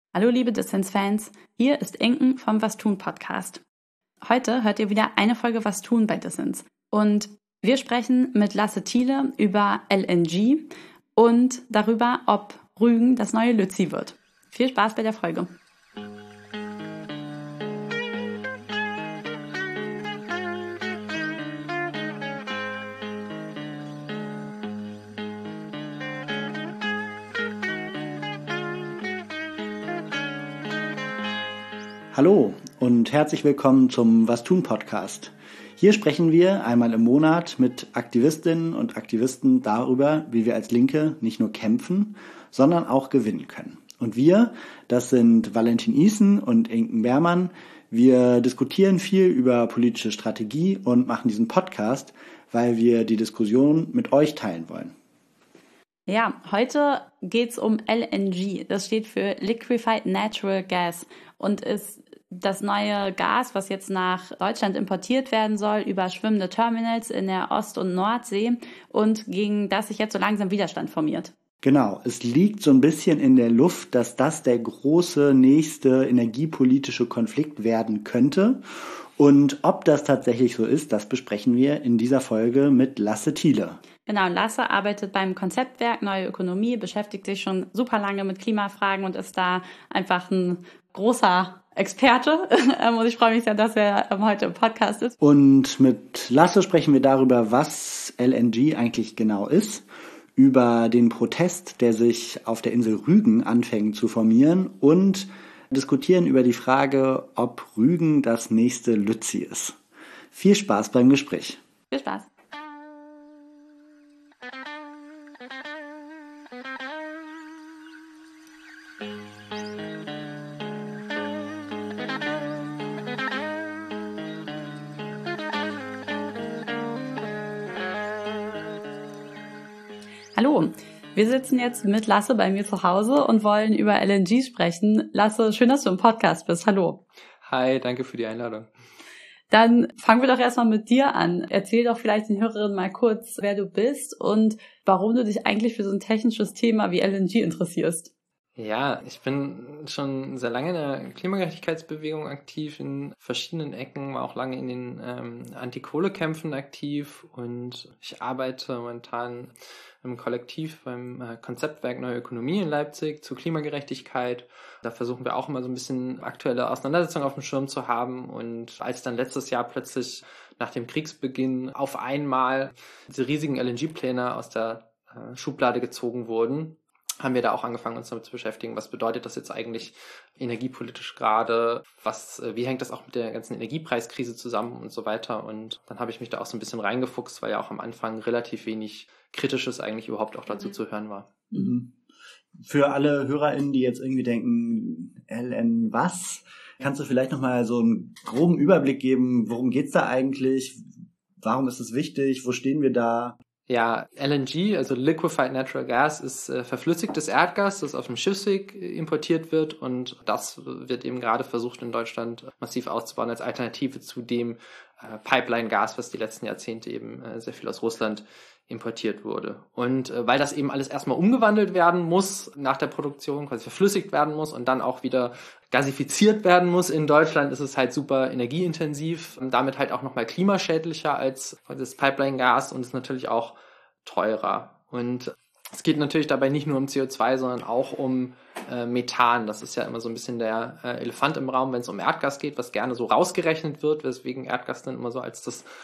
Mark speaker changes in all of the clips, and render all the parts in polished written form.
Speaker 1: Hallo liebe Dissens-Fans, hier ist Inken vom Was tun Podcast. Heute hört ihr wieder eine Folge Was tun bei Dissens und wir sprechen mit Lasse Thiele über LNG und darüber, ob Rügen das neue Lützi wird. Viel Spaß bei der Folge.
Speaker 2: Hallo und herzlich willkommen zum Was tun Podcast. Hier sprechen wir einmal im Monat mit Aktivistinnen und Aktivisten darüber, wie wir als Linke nicht nur kämpfen, sondern auch gewinnen können. Und wir, das sind Valentin Isen und Inken Behrmann, wir diskutieren viel über politische Strategie und machen diesen Podcast, weil wir die Diskussion mit euch teilen wollen.
Speaker 1: Ja, heute geht's um LNG. Das steht für Liquefied Natural Gas und ist das neue Gas, was jetzt nach Deutschland importiert werden soll über schwimmende Terminals in der Ost- und Nordsee und gegen das sich jetzt so langsam Widerstand formiert.
Speaker 2: Genau, es liegt so ein bisschen in der Luft, dass das der große nächste energiepolitische Konflikt werden könnte. Und ob das tatsächlich so ist, das besprechen wir in dieser Folge mit Lasse Thiele.
Speaker 1: Genau, Lasse arbeitet beim Konzeptwerk Neue Ökonomie, beschäftigt sich schon super lange mit Klimafragen und ist da einfach ein großer Experte. Und ich freue mich sehr, dass er heute im Podcast ist.
Speaker 2: Und mit Lasse sprechen wir darüber, was LNG eigentlich genau ist, über den Protest, der sich auf der Insel Rügen anfängt zu formieren und diskutieren über die Frage, ob Rügen das nächste Lützi ist. Viel Spaß beim Gespräch.
Speaker 1: Viel Spaß. Hallo, wir sitzen jetzt mit Lasse bei mir zu Hause und wollen über LNG sprechen. Lasse, schön, dass du im Podcast bist. Hallo.
Speaker 3: Hi, danke für die Einladung.
Speaker 1: Dann fangen wir doch erstmal mit dir an. Erzähl doch vielleicht den Hörerinnen mal kurz, wer du bist und warum du dich eigentlich für so ein technisches Thema wie LNG interessierst.
Speaker 3: Ja, ich bin schon sehr lange in der Klimagerechtigkeitsbewegung aktiv, in verschiedenen Ecken, war auch lange in den Anti-Kohle-Kämpfen aktiv und ich arbeite momentan im Kollektiv beim Konzeptwerk Neue Ökonomie in Leipzig zur Klimagerechtigkeit. Da versuchen wir auch immer so ein bisschen aktuelle Auseinandersetzungen auf dem Schirm zu haben. Und als dann letztes Jahr plötzlich nach dem Kriegsbeginn auf einmal diese riesigen LNG-Pläne aus der Schublade gezogen wurden, haben wir da auch angefangen, uns damit zu beschäftigen. Was bedeutet das jetzt eigentlich energiepolitisch gerade? Wie hängt das auch mit der ganzen Energiepreiskrise zusammen und so weiter? Und dann habe ich mich da auch so ein bisschen reingefuchst, weil ja auch am Anfang relativ wenig Kritisches eigentlich überhaupt auch dazu zu hören war.
Speaker 2: Mhm. Für alle HörerInnen, die jetzt irgendwie denken, LN was? Kannst du vielleicht nochmal so einen groben Überblick geben, worum geht's da eigentlich? Warum ist es wichtig? Wo stehen wir da?
Speaker 3: Ja, LNG, also Liquefied Natural Gas, ist verflüssigtes Erdgas, das auf dem Schiffsweg importiert wird und das wird eben gerade versucht in Deutschland massiv auszubauen als Alternative zu dem Pipeline-Gas, was die letzten Jahrzehnte eben sehr viel aus Russland importiert wurde. Und weil das eben alles erstmal umgewandelt werden muss nach der Produktion, quasi verflüssigt werden muss und dann auch wieder gasifiziert werden muss in Deutschland, ist es halt super energieintensiv, damit halt auch nochmal klimaschädlicher als das Pipeline-Gas und ist natürlich auch teurer. Und es geht natürlich dabei nicht nur um CO2, sondern auch um Methan. Das ist ja immer so ein bisschen der Elefant im Raum, wenn es um Erdgas geht, was gerne so rausgerechnet wird, weswegen Erdgas dann immer so als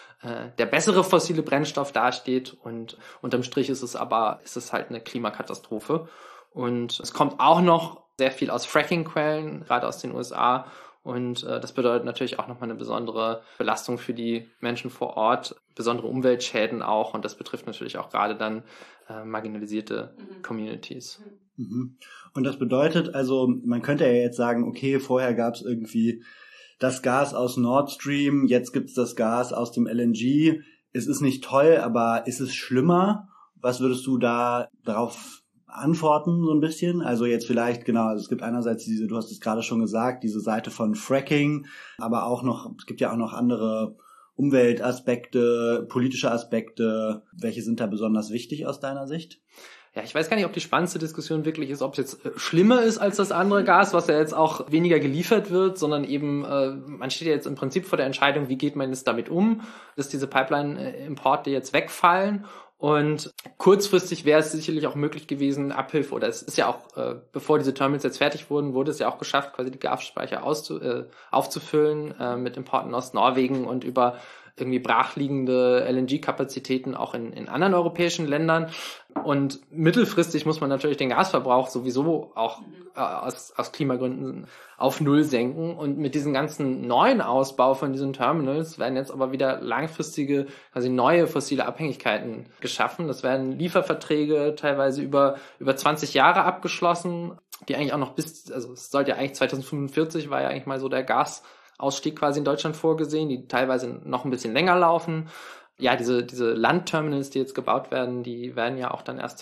Speaker 3: der bessere fossile Brennstoff dasteht. Und unterm Strich ist es halt eine Klimakatastrophe. Und es kommt auch noch sehr viel aus Fracking-Quellen, gerade aus den USA. Und das bedeutet natürlich auch nochmal eine besondere Belastung für die Menschen vor Ort, besondere Umweltschäden auch. Und das betrifft natürlich auch gerade dann marginalisierte Communities.
Speaker 2: Mhm. Und das bedeutet also, man könnte ja jetzt sagen, okay, vorher gab es irgendwie das Gas aus Nord Stream, jetzt gibt es das Gas aus dem LNG. Es ist nicht toll, aber ist es schlimmer? Was würdest du da darauf antworten so ein bisschen? Also jetzt vielleicht, genau, also es gibt einerseits diese, du hast es gerade schon gesagt, diese Seite von Fracking, aber auch noch, es gibt ja auch noch andere Umweltaspekte, politische Aspekte. Welche sind da besonders wichtig aus deiner Sicht?
Speaker 3: Ja, ich weiß gar nicht, ob die spannendste Diskussion wirklich ist, ob es jetzt schlimmer ist als das andere Gas, was ja jetzt auch weniger geliefert wird, sondern eben, man steht ja jetzt im Prinzip vor der Entscheidung, wie geht man jetzt damit um, dass diese Pipeline-Importe jetzt wegfallen. Und kurzfristig wäre es sicherlich auch möglich gewesen, Abhilfe, oder es ist ja auch, bevor diese Terminals jetzt fertig wurden, wurde es ja auch geschafft, quasi die Gasspeicher aufzufüllen mit Importen aus Norwegen und über irgendwie brachliegende LNG-Kapazitäten auch in anderen europäischen Ländern. Und mittelfristig muss man natürlich den Gasverbrauch sowieso auch aus Klimagründen auf Null senken. Und mit diesem ganzen neuen Ausbau von diesen Terminals werden jetzt aber wieder langfristige, quasi neue fossile Abhängigkeiten geschaffen. Das werden Lieferverträge teilweise über 20 Jahre abgeschlossen, die eigentlich auch noch also es sollte ja eigentlich 2045 war ja eigentlich mal so der Gasausstieg quasi in Deutschland vorgesehen, die teilweise noch ein bisschen länger laufen. Ja, diese Landterminals, die jetzt gebaut werden, die werden ja auch dann erst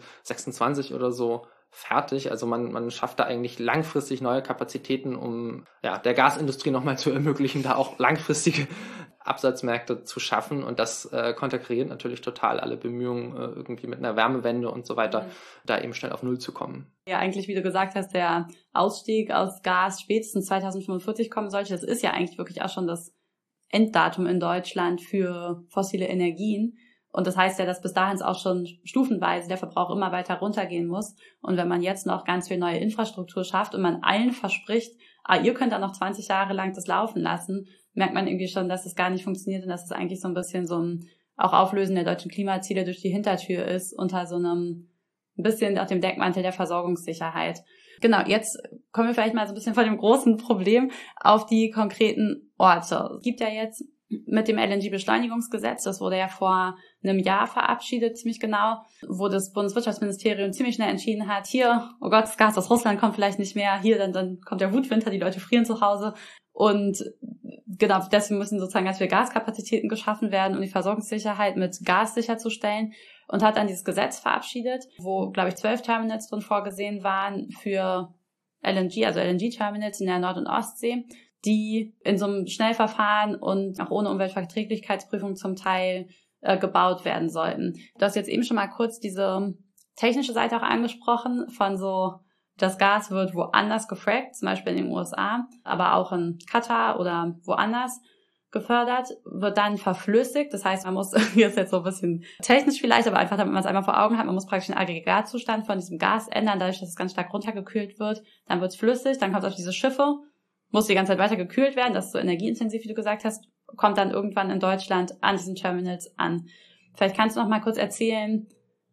Speaker 3: 2026 oder so fertig. Also man schafft da eigentlich langfristig neue Kapazitäten, um der Gasindustrie nochmal zu ermöglichen, da auch langfristige Absatzmärkte zu schaffen. Und das konterkariert natürlich total alle Bemühungen, irgendwie mit einer Wärmewende und so weiter, da eben schnell auf Null zu kommen.
Speaker 1: Ja, eigentlich, wie du gesagt hast, der Ausstieg aus Gas spätestens 2045 kommen sollte. Das ist ja eigentlich wirklich auch schon das Enddatum in Deutschland für fossile Energien. Und das heißt ja, dass bis dahin auch schon stufenweise der Verbrauch immer weiter runtergehen muss. Und wenn man jetzt noch ganz viel neue Infrastruktur schafft und man allen verspricht, ihr könnt dann noch 20 Jahre lang das laufen lassen, merkt man irgendwie schon, dass es gar nicht funktioniert und dass es eigentlich so ein bisschen so ein auch Auflösen der deutschen Klimaziele durch die Hintertür ist, unter so einem ein bisschen auf dem Deckmantel der Versorgungssicherheit. Genau, jetzt kommen wir vielleicht mal so ein bisschen von dem großen Problem auf die konkreten Orte. Es gibt ja jetzt mit dem LNG-Beschleunigungsgesetz, das wurde ja vor einem Jahr verabschiedet, ziemlich genau, wo das Bundeswirtschaftsministerium ziemlich schnell entschieden hat, hier, oh Gott, das Gas aus Russland kommt vielleicht nicht mehr, hier, dann kommt der Wutwinter, die Leute frieren zu Hause. Und genau, deswegen müssen sozusagen ganz viele Gaskapazitäten geschaffen werden, um die Versorgungssicherheit mit Gas sicherzustellen. Und hat dann dieses Gesetz verabschiedet, wo, glaube ich, 12 Terminals drin vorgesehen waren für LNG, also LNG-Terminals in der Nord- und Ostsee, die in so einem Schnellverfahren und auch ohne Umweltverträglichkeitsprüfung zum Teil gebaut werden sollten. Du hast jetzt eben schon mal kurz diese technische Seite auch angesprochen, von so, das Gas wird woanders gefrackt, zum Beispiel in den USA, aber auch in Katar oder woanders gefördert, wird dann verflüssigt. Das heißt, man muss, hier ist jetzt so ein bisschen technisch vielleicht, aber einfach, damit man es einmal vor Augen hat, man muss praktisch den Aggregatzustand von diesem Gas ändern, dadurch, dass es ganz stark runtergekühlt wird. Dann wird es flüssig, dann kommt es auf diese Schiffe, muss die ganze Zeit weiter gekühlt werden, das ist so energieintensiv, wie du gesagt hast, kommt dann irgendwann in Deutschland an diesen Terminals an. Vielleicht kannst du noch mal kurz erzählen,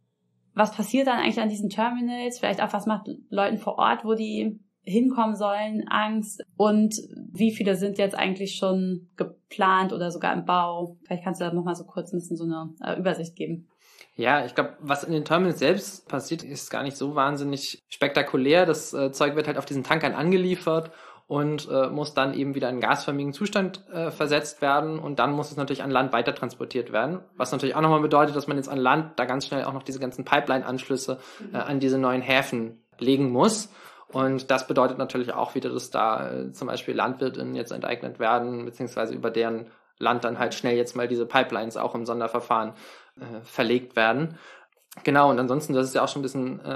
Speaker 1: was passiert dann eigentlich an diesen Terminals? Vielleicht auch, was macht Leuten vor Ort, wo die hinkommen sollen, Angst? Und wie viele sind jetzt eigentlich schon geplant oder sogar im Bau? Vielleicht kannst du da noch mal so kurz ein bisschen so eine Übersicht geben.
Speaker 3: Ja, ich glaube, was in den Terminals selbst passiert, ist gar nicht so wahnsinnig spektakulär. Das Zeug wird halt auf diesen Tankern angeliefert und muss dann eben wieder in gasförmigen Zustand versetzt werden und dann muss es natürlich an Land weiter transportiert werden, was natürlich auch nochmal bedeutet, dass man jetzt an Land da ganz schnell auch noch diese ganzen Pipeline-Anschlüsse an diese neuen Häfen legen muss und das bedeutet natürlich auch wieder, dass da zum Beispiel LandwirtInnen jetzt enteignet werden, beziehungsweise über deren Land dann halt schnell jetzt mal diese Pipelines auch im Sonderverfahren verlegt werden. Genau, und ansonsten, das ist ja auch schon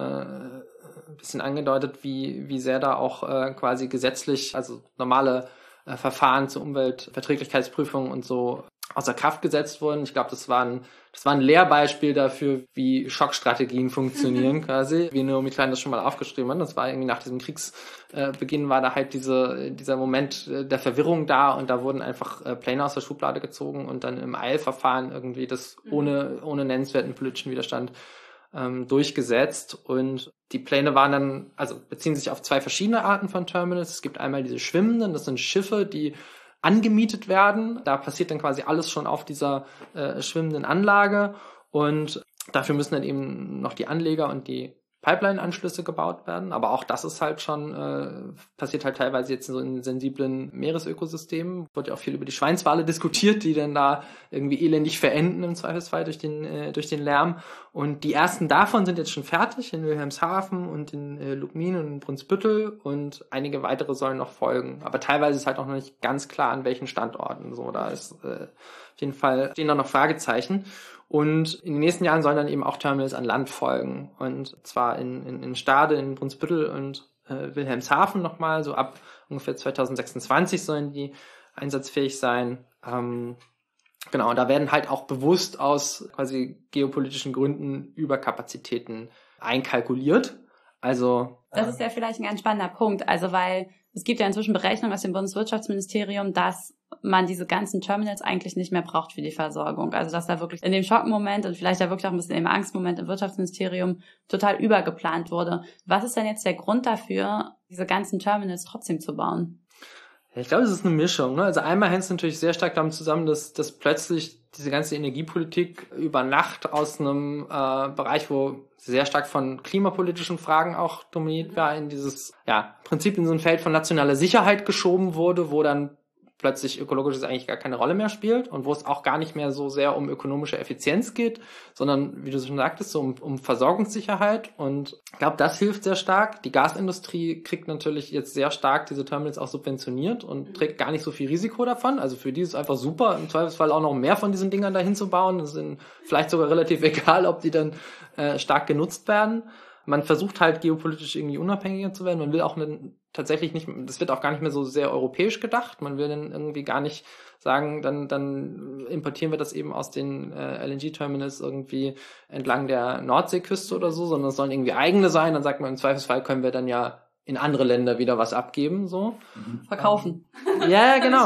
Speaker 3: ein bisschen angedeutet, wie sehr da auch quasi gesetzlich, also normale Verfahren zur Umweltverträglichkeitsprüfung und so außer Kraft gesetzt wurden. Ich glaube, das war ein Lehrbeispiel dafür, wie Schockstrategien funktionieren quasi, wie Naomi Klein das schon mal aufgeschrieben hat. Das war irgendwie nach diesem Kriegsbeginn war da halt dieser Moment der Verwirrung da und da wurden einfach Pläne aus der Schublade gezogen und dann im Eilverfahren irgendwie das ohne nennenswerten politischen Widerstand durchgesetzt und die Pläne waren dann, also beziehen sich auf zwei verschiedene Arten von Terminals. Es gibt einmal diese schwimmenden, das sind Schiffe, die angemietet werden. Da passiert dann quasi alles schon auf dieser schwimmenden Anlage und dafür müssen dann eben noch die Anleger und die Pipeline-Anschlüsse gebaut werden. Aber auch das ist halt schon, passiert halt teilweise jetzt so in sensiblen Meeresökosystemen. Wird ja auch viel über die Schweinswale diskutiert, die dann da irgendwie elendig verenden im Zweifelsfall durch den Lärm. Und die ersten davon sind jetzt schon fertig in Wilhelmshaven und in Lubmin und in Brunsbüttel und einige weitere sollen noch folgen. Aber teilweise ist halt auch noch nicht ganz klar, an welchen Standorten. So, da ist Auf jeden Fall stehen da noch Fragezeichen. Und in den nächsten Jahren sollen dann eben auch Terminals an Land folgen. Und zwar in Stade, in Brunsbüttel und Wilhelmshaven nochmal. So ab ungefähr 2026 sollen die einsatzfähig sein. Genau, und da werden halt auch bewusst aus quasi geopolitischen Gründen Überkapazitäten einkalkuliert. Also
Speaker 1: das ist ja vielleicht ein ganz spannender Punkt. Also weil es gibt ja inzwischen Berechnungen aus dem Bundeswirtschaftsministerium, dass man diese ganzen Terminals eigentlich nicht mehr braucht für die Versorgung. Also dass da wirklich in dem Schockmoment und vielleicht ja wirklich auch ein bisschen im Angstmoment im Wirtschaftsministerium total übergeplant wurde. Was ist denn jetzt der Grund dafür, diese ganzen Terminals trotzdem zu bauen?
Speaker 3: Ich glaube, es ist eine Mischung. Ne? Also einmal hängt es natürlich sehr stark damit zusammen, dass plötzlich diese ganze Energiepolitik über Nacht aus einem Bereich, wo sehr stark von klimapolitischen Fragen auch dominiert war, in dieses, ja, im Prinzip in so ein Feld von nationaler Sicherheit geschoben wurde, wo dann plötzlich ökologisches eigentlich gar keine Rolle mehr spielt und wo es auch gar nicht mehr so sehr um ökonomische Effizienz geht, sondern, wie du schon sagtest, so um Versorgungssicherheit. Und ich glaube, das hilft sehr stark. Die Gasindustrie kriegt natürlich jetzt sehr stark diese Terminals auch subventioniert und trägt gar nicht so viel Risiko davon. Also für die ist es einfach super, im Zweifelsfall auch noch mehr von diesen Dingern dahin zu bauen. Es ist vielleicht sogar relativ egal, ob die dann stark genutzt werden. Man versucht halt geopolitisch irgendwie unabhängiger zu werden. Man will auch tatsächlich nicht, das wird auch gar nicht mehr so sehr europäisch gedacht. Man will dann irgendwie gar nicht sagen, dann importieren wir das eben aus den LNG-Terminals irgendwie entlang der Nordseeküste oder so, sondern es sollen irgendwie eigene sein. Dann sagt man, im Zweifelsfall können wir dann ja in andere Länder wieder was abgeben, so.
Speaker 1: Verkaufen.
Speaker 3: Ja, genau.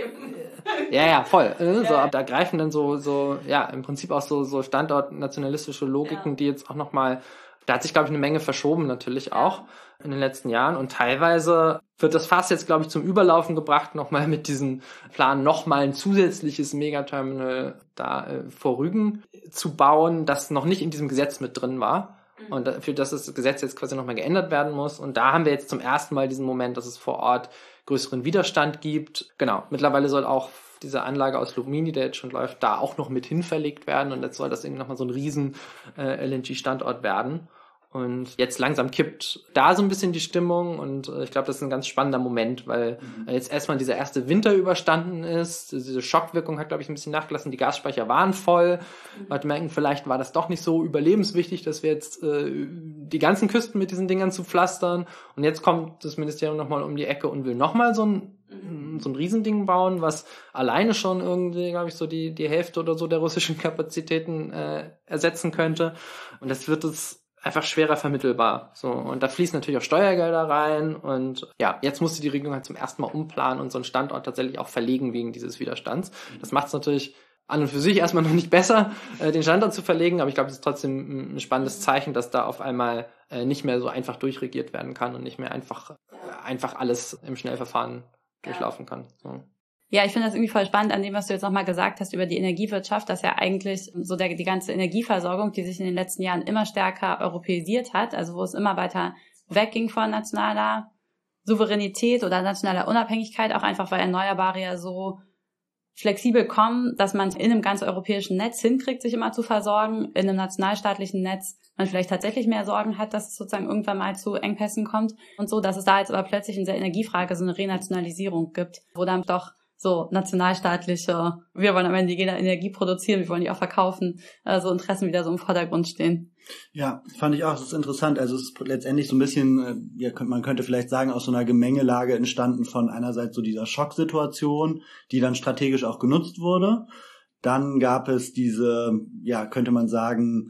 Speaker 3: Ja, voll. So, da greifen dann so, ja, im Prinzip auch so standortnationalistische Logiken, die jetzt auch nochmal, da hat sich, glaube ich, eine Menge verschoben natürlich auch in den letzten Jahren und teilweise wird das Fass jetzt, glaube ich, zum Überlaufen gebracht, nochmal mit diesem Plan, nochmal ein zusätzliches Megaterminal da vor Rügen zu bauen, das noch nicht in diesem Gesetz mit drin war. Und dafür, dass das Gesetz jetzt quasi nochmal geändert werden muss. Und da haben wir jetzt zum ersten Mal diesen Moment, dass es vor Ort größeren Widerstand gibt. Genau, mittlerweile soll auch diese Anlage aus Lubmini, der jetzt schon läuft, da auch noch mit hinverlegt werden. Und jetzt soll das irgendwie nochmal so ein riesen LNG-Standort werden. Und jetzt langsam kippt da so ein bisschen die Stimmung und ich glaube, das ist ein ganz spannender Moment, weil jetzt erstmal dieser erste Winter überstanden ist. Diese Schockwirkung hat, glaube ich, ein bisschen nachgelassen. Die Gasspeicher waren voll. Leute merken, vielleicht war das doch nicht so überlebenswichtig, dass wir jetzt die ganzen Küsten mit diesen Dingern zu pflastern. Und jetzt kommt das Ministerium nochmal um die Ecke und will nochmal so ein Riesending bauen, was alleine schon irgendwie, glaube ich, so die Hälfte oder so der russischen Kapazitäten ersetzen könnte. Und das wird es einfach schwerer vermittelbar. So, und da fließen natürlich auch Steuergelder rein und ja, jetzt musste die Regierung halt zum ersten Mal umplanen und so einen Standort tatsächlich auch verlegen wegen dieses Widerstands. Das macht es natürlich an und für sich erstmal noch nicht besser, den Standort zu verlegen, aber ich glaube, es ist trotzdem ein spannendes Zeichen, dass da auf einmal nicht mehr so einfach durchregiert werden kann und nicht mehr einfach alles im Schnellverfahren durchlaufen kann. So.
Speaker 1: Ja, ich finde das irgendwie voll spannend an dem, was du jetzt nochmal gesagt hast über die Energiewirtschaft, dass ja eigentlich so die ganze Energieversorgung, die sich in den letzten Jahren immer stärker europäisiert hat, also wo es immer weiter wegging von nationaler Souveränität oder nationaler Unabhängigkeit, auch einfach weil Erneuerbare ja so flexibel kommen, dass man in einem ganz europäischen Netz hinkriegt, sich immer zu versorgen, in einem nationalstaatlichen Netz man vielleicht tatsächlich mehr Sorgen hat, dass es sozusagen irgendwann mal zu Engpässen kommt und so, dass es da jetzt aber plötzlich in der Energiefrage so eine Renationalisierung gibt, wo dann doch so nationalstaatliche, wir wollen am Ende die Energie produzieren, wir wollen die auch verkaufen, so Interessen wieder so im Vordergrund stehen.
Speaker 2: Ja, fand ich auch, das ist interessant. Also es ist letztendlich so ein bisschen, man könnte vielleicht sagen, aus so einer Gemengelage entstanden von einerseits so dieser Schocksituation, die dann strategisch auch genutzt wurde. Dann gab es diese, ja, könnte man sagen,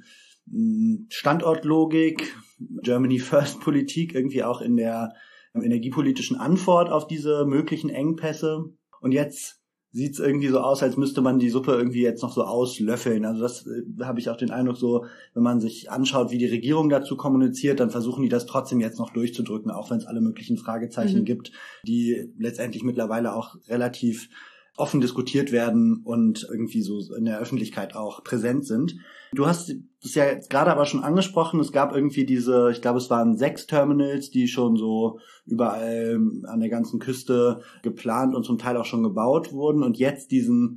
Speaker 2: Standortlogik, Germany First Politik, irgendwie auch in der energiepolitischen Antwort auf diese möglichen Engpässe. Und jetzt sieht's irgendwie so aus, als müsste man die Suppe irgendwie jetzt noch so auslöffeln. Also das habe ich auch den Eindruck so, wenn man sich anschaut, wie die Regierung dazu kommuniziert, dann versuchen die das trotzdem jetzt noch durchzudrücken, auch wenn es alle möglichen Fragezeichen gibt, die letztendlich mittlerweile auch relativ offen diskutiert werden und irgendwie so in der Öffentlichkeit auch präsent sind. Du hast das ja jetzt gerade aber schon angesprochen, es gab irgendwie diese, ich glaube es waren 6 Terminals, die schon so überall an der ganzen Küste geplant und zum Teil auch schon gebaut wurden und jetzt diesen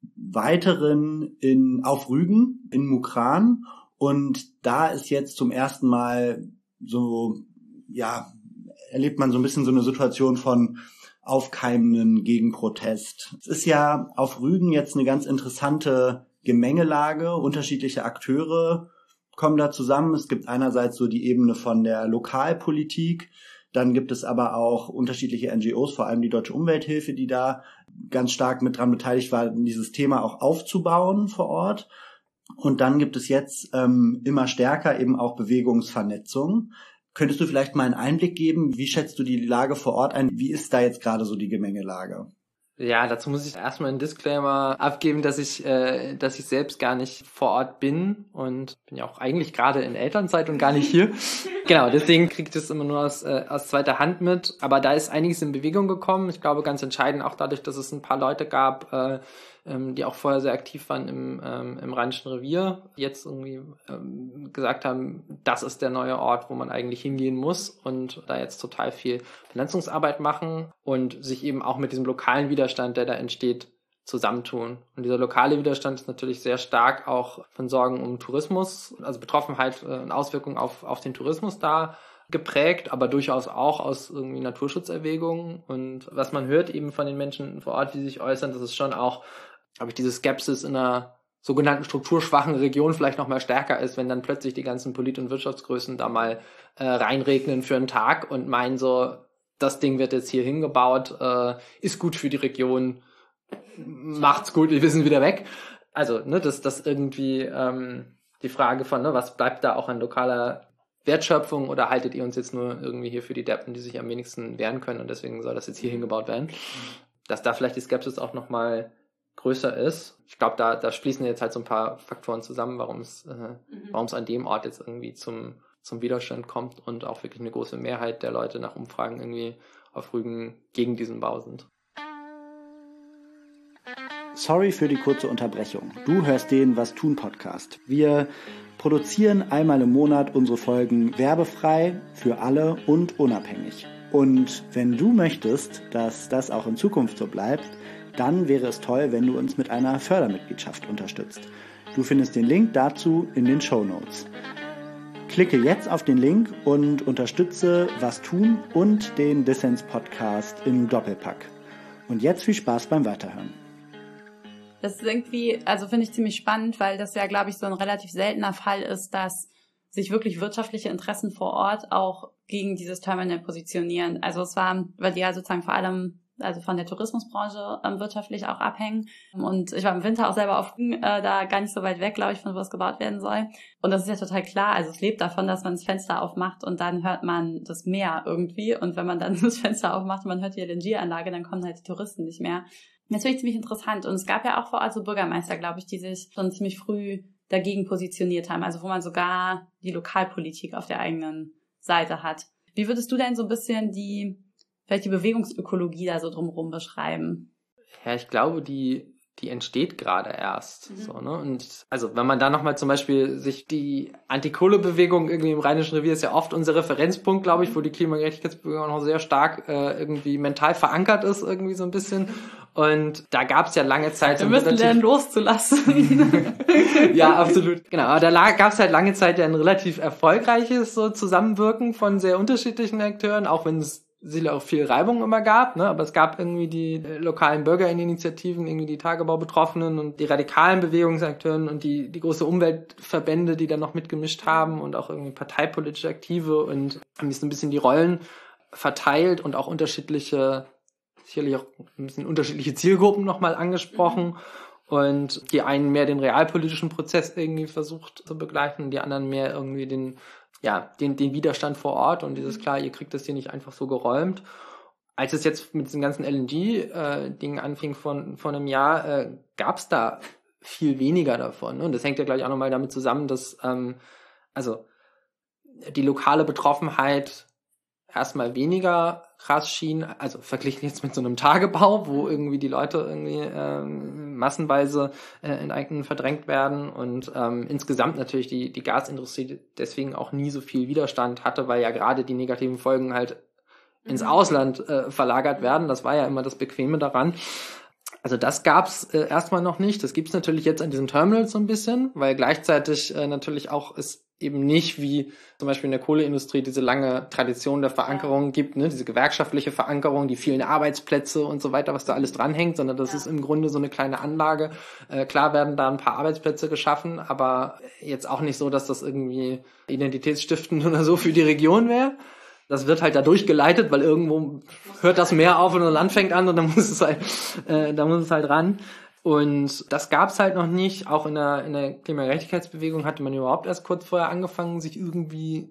Speaker 2: weiteren auf Rügen in Mukran und da ist jetzt zum ersten Mal so, ja, erlebt man so ein bisschen so eine Situation von aufkeimenden Gegenprotest. Es ist ja auf Rügen jetzt eine ganz interessante Gemengelage. Unterschiedliche Akteure kommen da zusammen. Es gibt einerseits so die Ebene von der Lokalpolitik, dann gibt es aber auch unterschiedliche NGOs, vor allem die Deutsche Umwelthilfe, die da ganz stark mit dran beteiligt war, dieses Thema auch aufzubauen vor Ort. Und dann gibt es jetzt immer stärker eben auch Bewegungsvernetzung. Könntest du vielleicht mal einen Einblick geben? Wie schätzt du die Lage vor Ort ein? Wie ist da jetzt gerade so die Gemengelage?
Speaker 3: Ja, dazu muss ich erstmal einen Disclaimer abgeben, dass ich selbst gar nicht vor Ort bin und bin ja auch eigentlich gerade in Elternzeit und gar nicht hier. Genau, deswegen kriege ich das immer nur aus zweiter Hand mit. Aber da ist einiges in Bewegung gekommen. Ich glaube, ganz entscheidend auch dadurch, dass es ein paar Leute gab, die auch vorher sehr aktiv waren im Rheinischen Revier, jetzt irgendwie gesagt haben, das ist der neue Ort, wo man eigentlich hingehen muss und da jetzt total viel Vernetzungsarbeit machen und sich eben auch mit diesem lokalen Widerstand, der da entsteht, zusammentun. Und dieser lokale Widerstand ist natürlich sehr stark auch von Sorgen um Tourismus, also Betroffenheit und Auswirkungen auf den Tourismus da geprägt, aber durchaus auch aus irgendwie Naturschutzerwägungen. Und was man hört eben von den Menschen vor Ort, die sich äußern, das ist schon auch, glaube ich, diese Skepsis in einer sogenannten strukturschwachen Region vielleicht noch mal stärker ist, wenn dann plötzlich die ganzen Polit- und Wirtschaftsgrößen da mal reinregnen für einen Tag und meinen so, das Ding wird jetzt hier hingebaut, ist gut für die Region, macht's gut, wir sind wieder weg. Also, das irgendwie die Frage von, was bleibt da auch an lokaler Wertschöpfung oder haltet ihr uns jetzt nur irgendwie hier für die Deppen, die sich am wenigsten wehren können und deswegen soll das jetzt hier hingebaut werden? Dass da vielleicht die Skepsis auch nochmal größer ist. Ich glaube, da schließen jetzt halt so ein paar Faktoren zusammen, warum es an dem Ort jetzt irgendwie zum Widerstand kommt und auch wirklich eine große Mehrheit der Leute nach Umfragen irgendwie auf Rügen gegen diesen Bau sind.
Speaker 2: Sorry für die kurze Unterbrechung. Du hörst den Was tun Podcast. Wir produzieren einmal im Monat unsere Folgen werbefrei, für alle und unabhängig. Und wenn du möchtest, dass das auch in Zukunft so bleibt, dann wäre es toll, wenn du uns mit einer Fördermitgliedschaft unterstützt. Du findest den Link dazu in den Shownotes. Klicke jetzt auf den Link und unterstütze Was tun und den Dissens-Podcast im Doppelpack. Und jetzt viel Spaß beim Weiterhören.
Speaker 1: Das ist irgendwie, also finde ich ziemlich spannend, weil das ja, glaube ich, so ein relativ seltener Fall ist, dass sich wirklich wirtschaftliche Interessen vor Ort auch gegen dieses Terminal positionieren. Also weil die ja sozusagen vor allem also von der Tourismusbranche wirtschaftlich auch abhängen. Und ich war im Winter auch selber auf da gar nicht so weit weg, glaube ich, von wo es gebaut werden soll. Und das ist ja total klar. Also es lebt davon, dass man das Fenster aufmacht und dann hört man das Meer irgendwie. Und wenn man dann das Fenster aufmacht und man hört die LNG-Anlage, dann kommen halt die Touristen nicht mehr. Das finde ich ziemlich interessant. Und es gab ja auch vor Ort so Bürgermeister, glaube ich, die sich schon ziemlich früh dagegen positioniert haben. Also wo man sogar die Lokalpolitik auf der eigenen Seite hat. Wie würdest du denn so ein bisschen vielleicht die Bewegungsökologie da so drumherum beschreiben?
Speaker 3: Ja, ich glaube, die entsteht gerade erst. So, ne? Und also wenn man da nochmal zum Beispiel sich die Antikohlebewegung irgendwie im Rheinischen Revier ist ja oft unser Referenzpunkt, glaube ich, wo die Klimagerechtigkeitsbewegung auch noch sehr stark irgendwie mental verankert ist, irgendwie so ein bisschen. Und da gab es ja lange Zeit...
Speaker 1: Wir müssen lernen loszulassen.
Speaker 3: Ja, absolut. Genau, aber da gab es halt lange Zeit ja ein relativ erfolgreiches so Zusammenwirken von sehr unterschiedlichen Akteuren, auch wenn es sicher auch viel Reibung immer gab, ne? Aber es gab irgendwie die lokalen Bürgerinitiativen, irgendwie die Tagebaubetroffenen und die radikalen Bewegungsakteuren und die große Umweltverbände, die dann noch mitgemischt haben und auch irgendwie parteipolitische Aktive und haben sich so ein bisschen die Rollen verteilt und auch sicherlich auch ein bisschen unterschiedliche Zielgruppen nochmal angesprochen. Und die einen mehr den realpolitischen Prozess irgendwie versucht zu begleiten, die anderen mehr irgendwie den Widerstand vor Ort und dieses klar, ihr kriegt das hier nicht einfach so geräumt. Als es jetzt mit diesem ganzen LNG-Ding anfing von einem Jahr, gab es da viel weniger davon. Und das hängt ja gleich auch nochmal damit zusammen, dass die lokale Betroffenheit erstmal weniger krass schien, also verglichen jetzt mit so einem Tagebau, wo irgendwie die Leute irgendwie massenweise enteignen, verdrängt werden und insgesamt natürlich die Gasindustrie deswegen auch nie so viel Widerstand hatte, weil ja gerade die negativen Folgen halt ins Ausland verlagert werden. Das war ja immer das Bequeme daran. Also das gab's erstmal noch nicht. Das gibt's natürlich jetzt an diesen Terminals so ein bisschen, weil gleichzeitig natürlich auch es eben nicht wie zum Beispiel in der Kohleindustrie diese lange Tradition der Verankerung gibt, ne, diese gewerkschaftliche Verankerung, die vielen Arbeitsplätze und so weiter, was da alles dranhängt, sondern das ist im Grunde so eine kleine Anlage. Klar werden da ein paar Arbeitsplätze geschaffen, aber jetzt auch nicht so, dass das irgendwie identitätsstiftend oder so für die Region wäre. Das wird halt da durchgeleitet, weil irgendwo hört das Meer auf und das Land fängt an und dann muss es halt ran. Und das gab's halt noch nicht. Auch in der Klimagerechtigkeitsbewegung hatte man überhaupt erst kurz vorher angefangen, sich irgendwie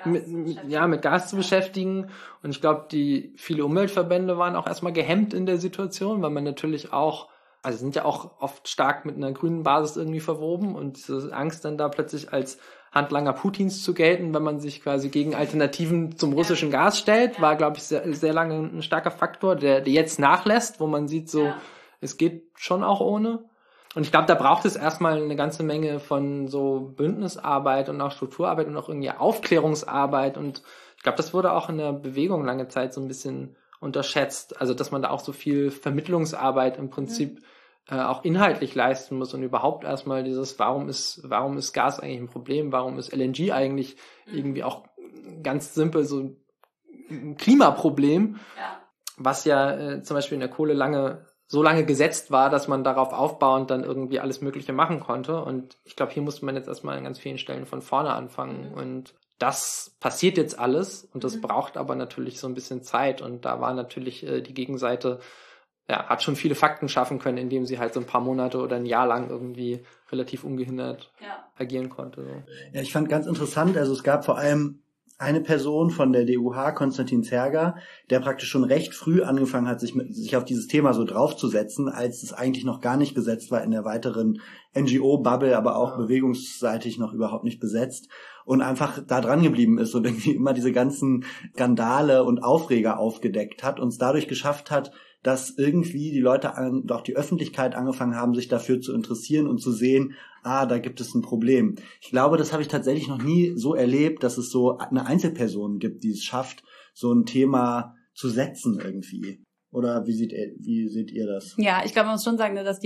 Speaker 3: mit Gas zu beschäftigen. Und ich glaube, viele Umweltverbände waren auch erstmal gehemmt in der Situation, weil man natürlich auch, also sind ja auch oft stark mit einer grünen Basis irgendwie verwoben und diese Angst dann da plötzlich als Handlanger Putins zu gelten, wenn man sich quasi gegen Alternativen zum russischen Gas stellt, war, glaube ich, sehr, sehr lange ein starker Faktor, der jetzt nachlässt, wo man sieht so, es geht schon auch ohne. Und ich glaube, da braucht es erstmal eine ganze Menge von so Bündnisarbeit und auch Strukturarbeit und auch irgendwie Aufklärungsarbeit. Und ich glaube, das wurde auch in der Bewegung lange Zeit so ein bisschen unterschätzt. Also, dass man da auch so viel Vermittlungsarbeit im Prinzip auch inhaltlich leisten muss und überhaupt erstmal dieses, warum ist Gas eigentlich ein Problem? Warum ist LNG eigentlich irgendwie auch ganz simpel so ein Klimaproblem? Ja. Was ja zum Beispiel in der Kohle so lange gesetzt war, dass man darauf aufbauend dann irgendwie alles Mögliche machen konnte. Und ich glaube, hier musste man jetzt erstmal an ganz vielen Stellen von vorne anfangen. Und das passiert jetzt alles und das braucht aber natürlich so ein bisschen Zeit. Und da war natürlich die Gegenseite, hat schon viele Fakten schaffen können, indem sie halt so ein paar Monate oder ein Jahr lang irgendwie relativ ungehindert agieren konnte. So.
Speaker 2: Ja, ich fand ganz interessant, also es gab vor allem eine Person von der DUH, Konstantin Zerger, der praktisch schon recht früh angefangen hat, sich auf dieses Thema so draufzusetzen, als es eigentlich noch gar nicht gesetzt war in der weiteren NGO-Bubble, aber auch bewegungsseitig noch überhaupt nicht besetzt und einfach da dran geblieben ist und irgendwie immer diese ganzen Skandale und Aufreger aufgedeckt hat und es dadurch geschafft hat, dass irgendwie die Leute und auch die Öffentlichkeit angefangen haben, sich dafür zu interessieren und zu sehen, da gibt es ein Problem. Ich glaube, das habe ich tatsächlich noch nie so erlebt, dass es so eine Einzelperson gibt, die es schafft, so ein Thema zu setzen irgendwie. Oder wie seht ihr das?
Speaker 1: Ja, ich glaube, man muss schon sagen, dass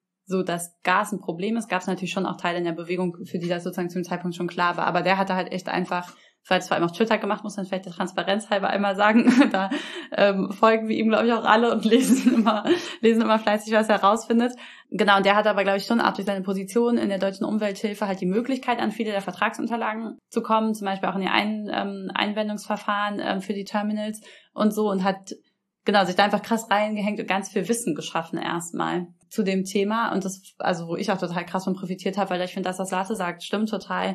Speaker 1: dass Gas ein Problem ist, gab es natürlich schon auch Teile in der Bewegung, für die das sozusagen zum Zeitpunkt schon klar war. Aber der hatte halt echt einfach, vor allem auf Twitter gemacht, muss man vielleicht der Transparenz halber einmal sagen, da folgen wir ihm, glaube ich, auch alle und lesen immer fleißig, was er rausfindet. Genau, und der hat aber, glaube ich, schon auch durch seine Position in der deutschen Umwelthilfe halt die Möglichkeit, an viele der Vertragsunterlagen zu kommen, zum Beispiel auch in die Einwendungsverfahren für die Terminals und so, und hat sich da einfach krass reingehängt und ganz viel Wissen geschaffen erstmal zu dem Thema. Und das, also wo ich auch total krass von profitiert habe, weil ich finde, dass das Lasse sagt, stimmt total.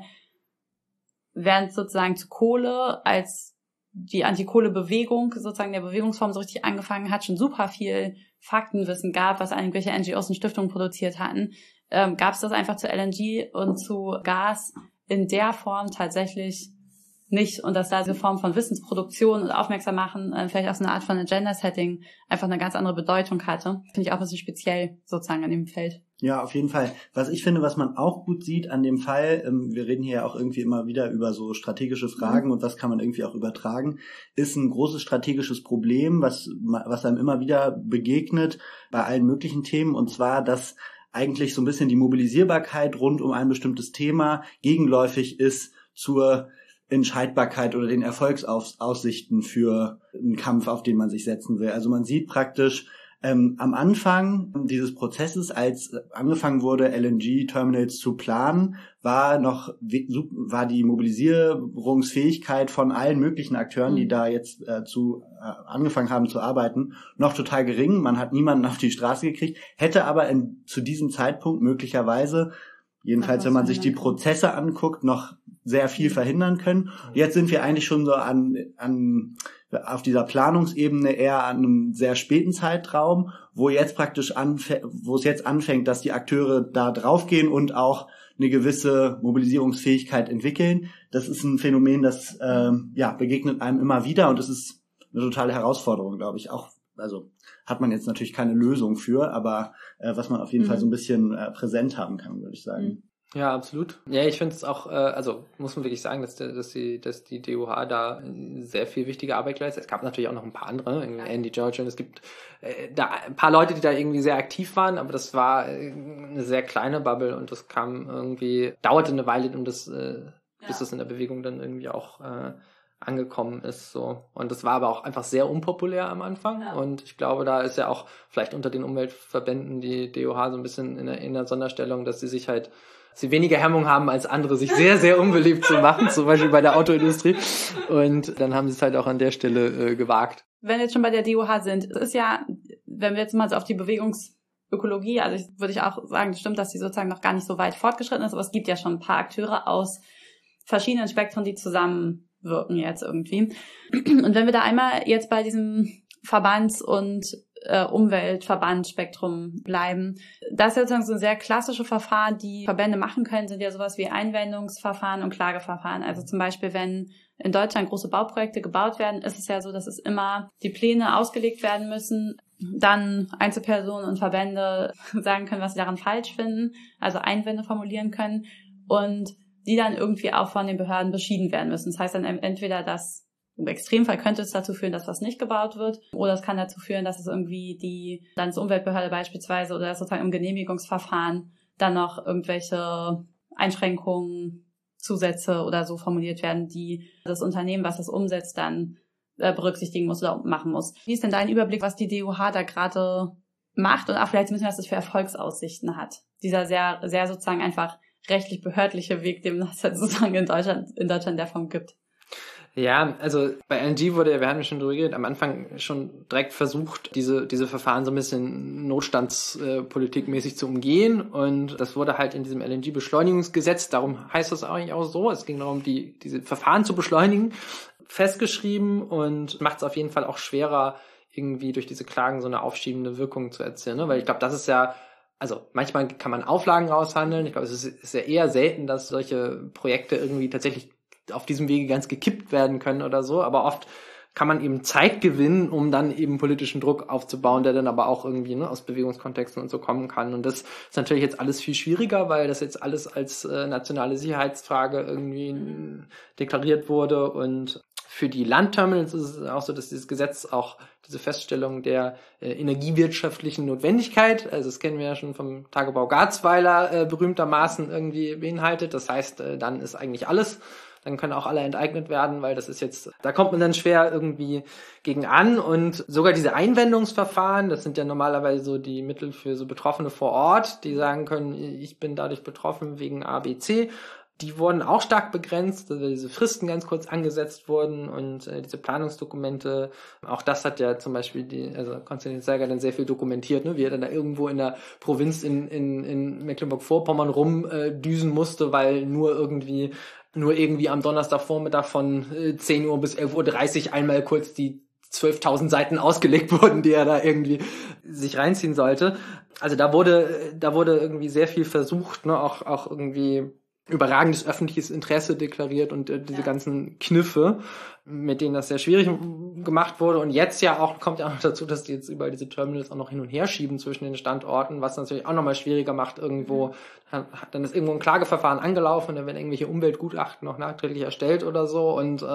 Speaker 1: Während sozusagen zu Kohle als die Antikohle-Bewegung sozusagen der Bewegungsform so richtig angefangen hat, schon super viel Faktenwissen gab, was irgendwelche NGOs und Stiftungen produziert hatten, gab es das einfach zu LNG und zu Gas in der Form tatsächlich nicht. Und dass da diese Form von Wissensproduktion und Aufmerksam machen, vielleicht auch so eine Art von Agenda-Setting einfach eine ganz andere Bedeutung hatte. Finde ich auch ein bisschen speziell sozusagen an dem Feld.
Speaker 2: Ja, auf jeden Fall. Was ich finde, was man auch gut sieht an dem Fall, wir reden hier ja auch irgendwie immer wieder über so strategische Fragen und was kann man irgendwie auch übertragen, ist ein großes strategisches Problem, was einem immer wieder begegnet bei allen möglichen Themen, und zwar, dass eigentlich so ein bisschen die Mobilisierbarkeit rund um ein bestimmtes Thema gegenläufig ist zur Entscheidbarkeit oder den Erfolgsaussichten für einen Kampf, auf den man sich setzen will. Also man sieht praktisch am Anfang dieses Prozesses, als angefangen wurde, LNG-Terminals zu planen, war die Mobilisierungsfähigkeit von allen möglichen Akteuren, die da jetzt angefangen haben zu arbeiten, noch total gering. Man hat niemanden auf die Straße gekriegt, hätte aber zu diesem Zeitpunkt möglicherweise, jedenfalls wenn man sich die Prozesse anguckt, noch sehr viel verhindern können. Jetzt sind wir eigentlich schon so auf dieser Planungsebene eher an einem sehr späten Zeitraum, wo es jetzt anfängt, dass die Akteure da draufgehen und auch eine gewisse Mobilisierungsfähigkeit entwickeln. Das ist ein Phänomen, das begegnet einem immer wieder, und das ist eine totale Herausforderung, glaube ich. Auch, also hat man jetzt natürlich keine Lösung für, aber was man auf jeden Fall so ein bisschen präsent haben kann, würde ich sagen.
Speaker 3: Ja, absolut. Ja, ich finde es auch, also muss man wirklich sagen, dass die DUH da sehr viel wichtige Arbeit leistet. Es gab natürlich auch noch ein paar andere, Andy George, und es gibt da ein paar Leute, die da irgendwie sehr aktiv waren, aber das war eine sehr kleine Bubble und das dauerte eine Weile, um das bis es in der Bewegung dann irgendwie auch angekommen ist. So. Und das war aber auch einfach sehr unpopulär am Anfang. Ja. Und ich glaube, da ist ja auch vielleicht unter den Umweltverbänden die DOH so ein bisschen in der Sonderstellung, dass sie weniger Hemmung haben als andere, sich sehr, sehr unbeliebt zu machen, zum Beispiel bei der Autoindustrie. Und dann haben sie es halt auch an der Stelle gewagt.
Speaker 1: Wenn wir jetzt schon bei der DOH sind, es ist ja, wenn wir jetzt mal so auf die Bewegungsökologie, also würde ich auch sagen, das stimmt, dass sie sozusagen noch gar nicht so weit fortgeschritten ist, aber es gibt ja schon ein paar Akteure aus verschiedenen Spektren, die zusammenwirken jetzt irgendwie. Und wenn wir da einmal jetzt bei diesem Verbands- und Umweltverbandspektrum bleiben, das ist sozusagen so ein sehr klassische Verfahren, die Verbände machen können, sind ja sowas wie Einwendungsverfahren und Klageverfahren. Also zum Beispiel, wenn in Deutschland große Bauprojekte gebaut werden, ist es ja so, dass es immer die Pläne ausgelegt werden müssen, dann Einzelpersonen und Verbände sagen können, was sie daran falsch finden, also Einwände formulieren können und die dann irgendwie auch von den Behörden beschieden werden müssen. Das heißt dann entweder, dass im Extremfall könnte es dazu führen, dass was nicht gebaut wird, oder es kann dazu führen, dass es irgendwie die Landesumweltbehörde beispielsweise oder sozusagen im Genehmigungsverfahren dann noch irgendwelche Einschränkungen, Zusätze oder so formuliert werden, die das Unternehmen, was das umsetzt, dann berücksichtigen muss oder machen muss. Wie ist denn dein Überblick, was die DOH da gerade macht und auch vielleicht ein bisschen, was das für Erfolgsaussichten hat? Dieser sehr, sehr sozusagen einfach rechtlich-behördliche Weg, den es halt sozusagen in Deutschland in der Form gibt.
Speaker 3: Ja, also bei LNG wir haben ja schon drüber geredet, am Anfang schon direkt versucht, diese Verfahren so ein bisschen notstandspolitikmäßig zu umgehen, und das wurde halt in diesem LNG-Beschleunigungsgesetz, darum heißt das eigentlich auch so, es ging darum, diese Verfahren zu beschleunigen, festgeschrieben, und macht es auf jeden Fall auch schwerer, irgendwie durch diese Klagen so eine aufschiebende Wirkung zu erzielen, ne? Weil ich glaube, das ist ja, also manchmal kann man Auflagen raushandeln, ich glaube, es ist ja eher selten, dass solche Projekte irgendwie tatsächlich auf diesem Wege ganz gekippt werden können oder so, aber oft kann man eben Zeit gewinnen, um dann eben politischen Druck aufzubauen, der dann aber auch irgendwie aus Bewegungskontexten und so kommen kann. Und das ist natürlich jetzt alles viel schwieriger, weil das jetzt alles als nationale Sicherheitsfrage irgendwie deklariert wurde. Und für die Landterminals ist es auch so, dass dieses Gesetz auch diese Feststellung der energiewirtschaftlichen Notwendigkeit, also das kennen wir ja schon vom Tagebau Garzweiler berühmtermaßen irgendwie beinhaltet. Das heißt, dann ist eigentlich alles, dann können auch alle enteignet werden, weil das ist jetzt, da kommt man dann schwer irgendwie gegen an. Und sogar diese Einwendungsverfahren, das sind ja normalerweise so die Mittel für so Betroffene vor Ort, die sagen können, ich bin dadurch betroffen wegen A, B, C. Die wurden auch stark begrenzt, also diese Fristen ganz kurz angesetzt wurden und diese Planungsdokumente, auch das hat ja zum Beispiel also Konstantin Zeiger dann sehr viel dokumentiert, ne, wie er dann da irgendwo in der Provinz in Mecklenburg-Vorpommern rumdüsen musste, weil nur irgendwie am Donnerstagvormittag von 10 Uhr bis 11:30 Uhr einmal kurz die 12.000 Seiten ausgelegt wurden, die er da irgendwie sich reinziehen sollte. Also da wurde irgendwie sehr viel versucht, ne, auch irgendwie überragendes öffentliches Interesse deklariert und diese ganzen Kniffe, mit denen das sehr schwierig gemacht wurde. Und jetzt kommt ja auch noch dazu, dass die jetzt überall diese Terminals auch noch hin und her schieben zwischen den Standorten, was natürlich auch nochmal schwieriger macht irgendwo. Dann ist irgendwo ein Klageverfahren angelaufen und dann werden irgendwelche Umweltgutachten noch nachträglich erstellt oder so. Und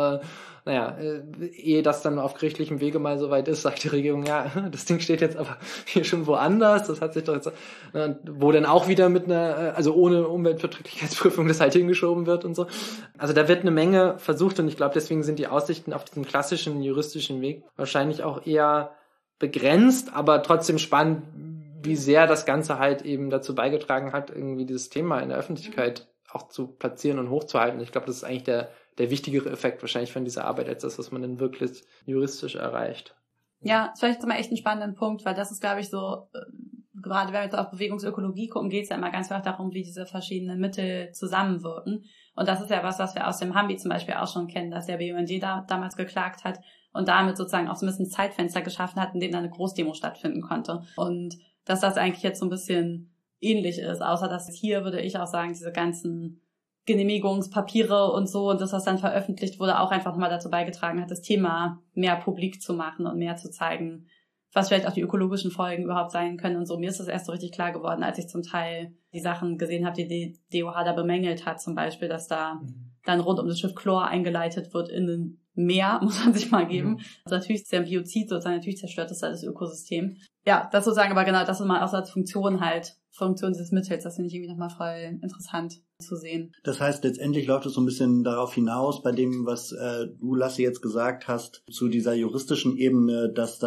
Speaker 3: ehe das dann auf gerichtlichem Wege mal so weit ist, sagt die Regierung, ja, das Ding steht jetzt aber hier schon woanders. Das hat sich doch jetzt, wo dann auch wieder mit also ohne Umweltverträglichkeitsprüfung das halt hingeschoben wird und so. Also da wird eine Menge versucht, und ich glaube, deswegen sind die Aussichten auf diesem klassischen juristischen Weg wahrscheinlich auch eher begrenzt, aber trotzdem spannend, wie sehr das Ganze halt eben dazu beigetragen hat, irgendwie dieses Thema in der Öffentlichkeit auch zu platzieren und hochzuhalten. Ich glaube, das ist eigentlich der wichtigere Effekt wahrscheinlich von dieser Arbeit als das, was man dann wirklich juristisch erreicht.
Speaker 1: Ja, das ist vielleicht mal echt ein spannender Punkt, weil das ist, glaube ich, so, gerade wenn wir jetzt auf Bewegungsökologie gucken, geht es ja immer ganz einfach darum, wie diese verschiedenen Mittel zusammenwirken. Und das ist ja was wir aus dem Hambi zum Beispiel auch schon kennen, dass der BUND damals geklagt hat und damit sozusagen auch so ein bisschen Zeitfenster geschaffen hat, in dem dann eine Großdemo stattfinden konnte. Und dass das eigentlich jetzt so ein bisschen ähnlich ist, außer dass hier, würde ich auch sagen, diese ganzen Genehmigungspapiere und so und das, was dann veröffentlicht wurde, auch einfach nochmal dazu beigetragen hat, das Thema mehr publik zu machen und mehr zu zeigen, was vielleicht auch die ökologischen Folgen überhaupt sein können und so. Mir ist das erst so richtig klar geworden, als ich zum Teil die Sachen gesehen habe, die DOH da bemängelt hat, zum Beispiel, dass da dann rund um das Schiff Chlor eingeleitet wird in ein Meer, muss man sich mal geben. Also natürlich ist der Biozid sozusagen, natürlich zerstört das das Ökosystem. Ja, das sozusagen, aber genau, das ist mal auch als Funktion dieses Mittels, das finde ich irgendwie nochmal voll interessant. zu sehen.
Speaker 2: Das heißt, letztendlich läuft es so ein bisschen darauf hinaus, bei dem, was du, Lasse, jetzt gesagt hast, zu dieser juristischen Ebene, dass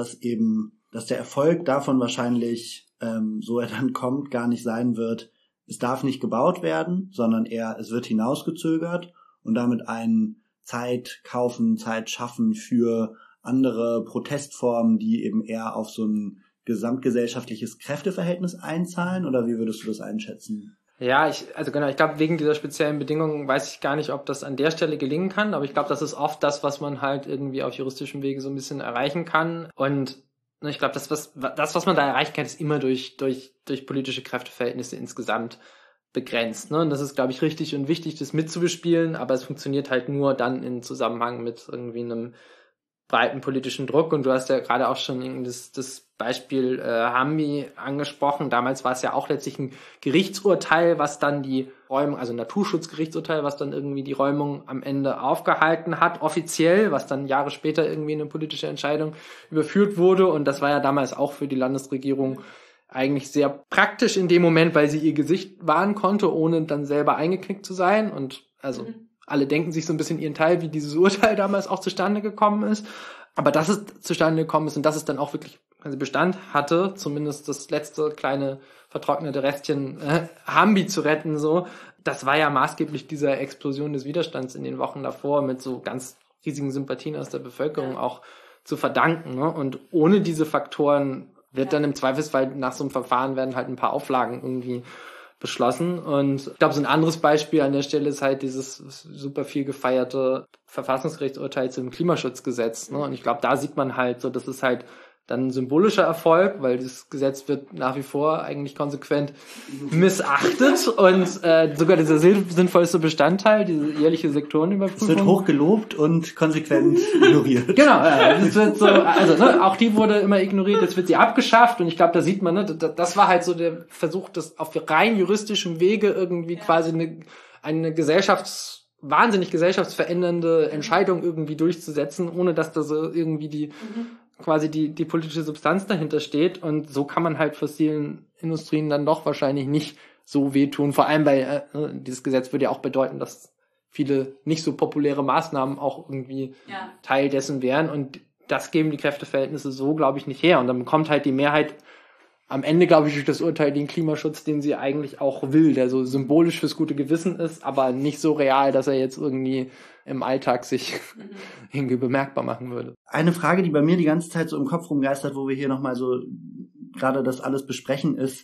Speaker 2: der Erfolg davon wahrscheinlich, so er dann kommt, gar nicht sein wird, es darf nicht gebaut werden, sondern eher, es wird hinausgezögert und damit ein Zeit kaufen, Zeit schaffen für andere Protestformen, die eben eher auf so ein gesamtgesellschaftliches Kräfteverhältnis einzahlen, oder wie würdest du das einschätzen?
Speaker 3: Ja, ich glaube, wegen dieser speziellen Bedingungen weiß ich gar nicht, ob das an der Stelle gelingen kann, aber ich glaube, das ist oft das, was man halt irgendwie auf juristischem Wege so ein bisschen erreichen kann. Und ich glaube, das, was man da erreichen kann, ist immer durch politische Kräfteverhältnisse insgesamt begrenzt. Ne? Und das ist, glaube ich, richtig und wichtig, das mitzubespielen, aber es funktioniert halt nur dann in Zusammenhang mit irgendwie einem breiten politischen Druck. Und du hast ja gerade auch schon das Beispiel Hambi angesprochen. Damals war es ja auch letztlich ein Gerichtsurteil, was dann die Räumung, also ein Naturschutzgerichtsurteil, was dann irgendwie die Räumung am Ende aufgehalten hat, offiziell, was dann Jahre später irgendwie in eine politische Entscheidung überführt wurde. Und das war ja damals auch für die Landesregierung eigentlich sehr praktisch in dem Moment, weil sie ihr Gesicht wahren konnte, ohne dann selber eingeknickt zu sein. Und also alle denken sich so ein bisschen ihren Teil, wie dieses Urteil damals auch zustande gekommen ist. Aber dass es zustande gekommen ist und dass es dann auch wirklich Bestand hatte, zumindest das letzte kleine vertrocknete Restchen Hambi zu retten, so, das war ja maßgeblich dieser Explosion des Widerstands in den Wochen davor mit so ganz riesigen Sympathien aus der Bevölkerung auch zu verdanken. Ne? Und ohne diese Faktoren wird dann im Zweifelsfall nach so einem Verfahren werden halt ein paar Auflagen irgendwie beschlossen. Und ich glaube, so ein anderes Beispiel an der Stelle ist halt dieses super viel gefeierte Verfassungsgerichtsurteil zum Klimaschutzgesetz. Ne? Und ich glaube, da sieht man halt so, das ist halt dann ein symbolischer Erfolg, weil das Gesetz wird nach wie vor eigentlich konsequent missachtet und sogar dieser sinnvollste Bestandteil, diese jährliche Sektorenüberprüfung.
Speaker 2: Es wird hoch gelobt und konsequent ignoriert.
Speaker 3: Genau, ja, das wird so, also ne, auch die wurde immer ignoriert, jetzt wird sie abgeschafft und ich glaube, da sieht man, ne, das war halt so der Versuch, das auf rein juristischem Wege irgendwie quasi eine wahnsinnig gesellschaftsverändernde Entscheidung irgendwie durchzusetzen, ohne dass da so irgendwie quasi die politische Substanz dahinter steht. Und so kann man halt fossilen Industrien dann doch wahrscheinlich nicht so wehtun. Vor allem, weil dieses Gesetz würde ja auch bedeuten, dass viele nicht so populäre Maßnahmen auch irgendwie Teil dessen wären. Und das geben die Kräfteverhältnisse so, glaube ich, nicht her. Und dann bekommt halt die Mehrheit am Ende, glaube ich, durch das Urteil den Klimaschutz, den sie eigentlich auch will, der so symbolisch fürs gute Gewissen ist, aber nicht so real, dass er jetzt irgendwie im Alltag sich irgendwie bemerkbar machen würde.
Speaker 2: Eine Frage, die bei mir die ganze Zeit so im Kopf rumgeistert, wo wir hier nochmal so gerade das alles besprechen, ist,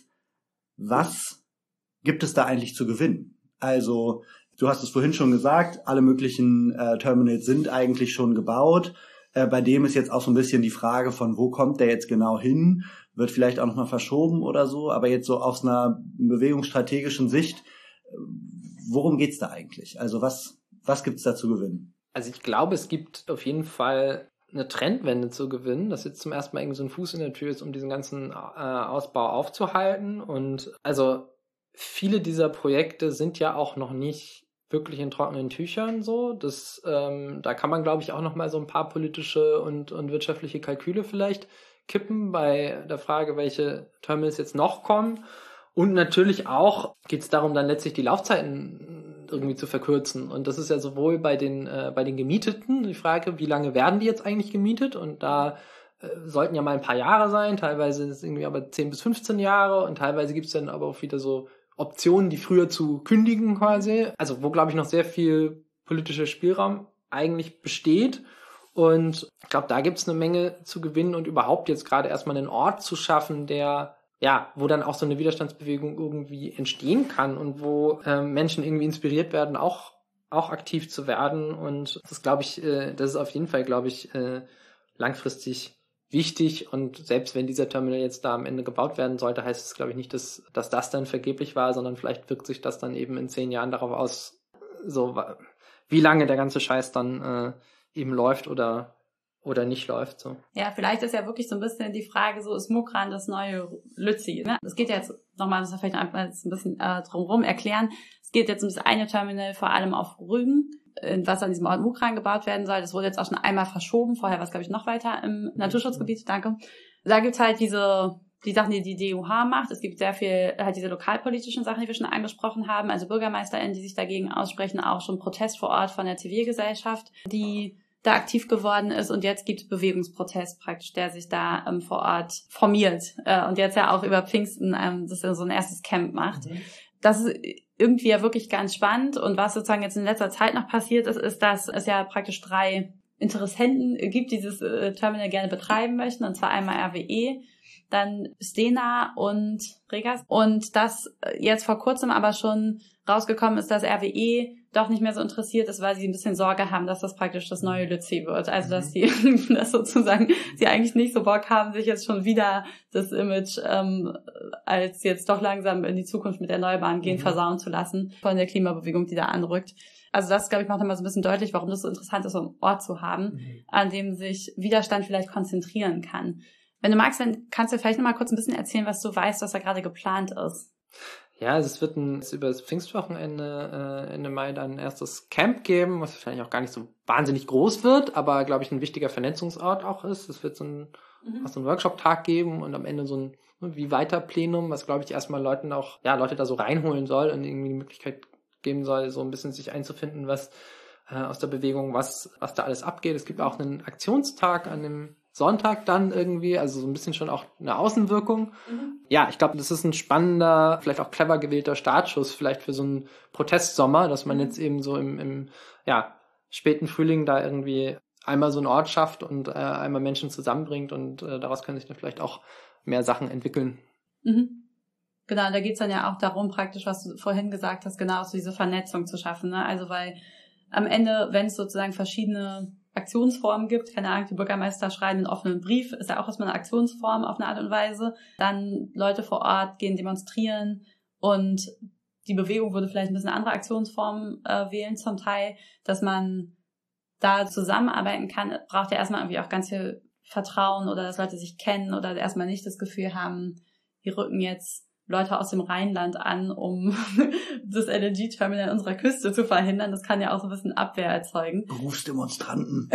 Speaker 2: was gibt es da eigentlich zu gewinnen? Also, du hast es vorhin schon gesagt, alle möglichen Terminals sind eigentlich schon gebaut. Bei dem ist jetzt auch so ein bisschen die Frage von, wo kommt der jetzt genau hin? Wird vielleicht auch nochmal verschoben oder so, aber jetzt so aus einer bewegungsstrategischen Sicht, worum geht's da eigentlich? Also was gibt's da zu gewinnen?
Speaker 3: Also ich glaube, es gibt auf jeden Fall eine Trendwende zu gewinnen, dass jetzt zum ersten Mal irgendwie so ein Fuß in der Tür ist, um diesen ganzen Ausbau aufzuhalten. Und also viele dieser Projekte sind ja auch noch nicht wirklich in trockenen Tüchern so. Da kann man, glaube ich, auch noch mal so ein paar politische und wirtschaftliche Kalküle vielleicht kippen bei der Frage, welche Terminals jetzt noch kommen. Und natürlich auch geht es darum, dann letztlich die Laufzeiten irgendwie zu verkürzen. Und das ist ja sowohl bei den Gemieteten die Frage, wie lange werden die jetzt eigentlich gemietet? Und da sollten ja mal ein paar Jahre sein, teilweise ist es irgendwie aber 10 bis 15 Jahre und teilweise gibt es dann aber auch wieder so Optionen, die früher zu kündigen quasi. Also wo, glaube ich, noch sehr viel politischer Spielraum eigentlich besteht. Und ich glaube, da gibt es eine Menge zu gewinnen und überhaupt jetzt gerade erstmal einen Ort zu schaffen, wo dann auch so eine Widerstandsbewegung irgendwie entstehen kann und wo Menschen irgendwie inspiriert werden, auch aktiv zu werden. Und das glaube ich, das ist auf jeden Fall, glaube ich, langfristig wichtig. Und selbst wenn dieser Terminal jetzt da am Ende gebaut werden sollte, heißt es, glaube ich, nicht, dass das dann vergeblich war, sondern vielleicht wirkt sich das dann eben in 10 Jahren darauf aus, so wie lange der ganze Scheiß dann eben läuft oder nicht läuft. So.
Speaker 1: Ja, vielleicht ist ja wirklich so ein bisschen die Frage, so ist Mukran das neue Lützi? Ne? Es geht jetzt nochmal, das vielleicht einfach ein bisschen drumherum erklären. Es geht jetzt um das eine Terminal vor allem auf Rügen, was an diesem Ort Mukran gebaut werden soll. Das wurde jetzt auch schon einmal verschoben. Vorher war es, glaube ich, noch weiter im Naturschutzgebiet. Danke. Da gibt's halt diese die Sachen, die DUH macht. Es gibt sehr viel halt diese lokalpolitischen Sachen, die wir schon angesprochen haben, also BürgermeisterInnen, die sich dagegen aussprechen, auch schon Protest vor Ort von der Zivilgesellschaft, die da aktiv geworden ist, und jetzt gibt es Bewegungsprotest praktisch, der sich da vor Ort formiert und jetzt ja auch über Pfingsten das so ein erstes Camp macht. Das ist irgendwie ja wirklich ganz spannend, und was sozusagen jetzt in letzter Zeit noch passiert ist, dass es ja praktisch 3 Interessenten gibt, die dieses Terminal gerne betreiben möchten, und zwar einmal RWE, dann Stena und Regas. Und das jetzt vor kurzem aber schon rausgekommen ist, dass RWE doch nicht mehr so interessiert ist, weil sie ein bisschen Sorge haben, dass das praktisch das neue Lützi wird. Also dass sie das sozusagen, sie eigentlich nicht so Bock haben, sich jetzt schon wieder das Image als jetzt doch langsam in die Zukunft mit Erneuerbaren gehen versauen zu lassen von der Klimabewegung, die da anrückt. Also das, glaube ich, macht nochmal so ein bisschen deutlich, warum das so interessant ist, so einen Ort zu haben, an dem sich Widerstand vielleicht konzentrieren kann. Wenn du magst, dann kannst du vielleicht nochmal kurz ein bisschen erzählen, was du weißt, was da gerade geplant ist.
Speaker 3: Ja, also es wird über das Pfingstwochenende Ende Mai dann ein erstes Camp geben, was wahrscheinlich auch gar nicht so wahnsinnig groß wird, aber, glaube ich, ein wichtiger Vernetzungsort auch ist. Es wird so einen Workshop-Tag geben und am Ende so ein wie weiter Plenum, was, glaube ich, erstmal Leute da so reinholen soll und irgendwie die Möglichkeit geben soll, so ein bisschen sich einzufinden, was aus der Bewegung, was da alles abgeht. Es gibt auch einen Aktionstag an dem Sonntag dann irgendwie, also so ein bisschen schon auch eine Außenwirkung. Ja, ich glaube, das ist ein spannender, vielleicht auch clever gewählter Startschuss, vielleicht für so einen Protestsommer, dass man jetzt eben so im späten Frühling da irgendwie einmal so einen Ort schafft und einmal Menschen zusammenbringt, und daraus können sich dann vielleicht auch mehr Sachen entwickeln.
Speaker 1: Genau, da geht's dann ja auch darum, praktisch, was du vorhin gesagt hast, genau so diese Vernetzung zu schaffen, ne? Also weil am Ende, wenn es sozusagen verschiedene Aktionsformen gibt, keine Ahnung, die Bürgermeister schreiben einen offenen Brief, ist ja auch erstmal eine Aktionsform auf eine Art und Weise, dann Leute vor Ort gehen demonstrieren, und die Bewegung würde vielleicht ein bisschen andere Aktionsformen wählen zum Teil, dass man da zusammenarbeiten kann, braucht ja erstmal irgendwie auch ganz viel Vertrauen, oder dass Leute sich kennen oder erstmal nicht das Gefühl haben, wir rücken jetzt Leute aus dem Rheinland an, um das LNG-Terminal unserer Küste zu verhindern. Das kann ja auch so ein bisschen Abwehr erzeugen.
Speaker 2: Berufsdemonstranten.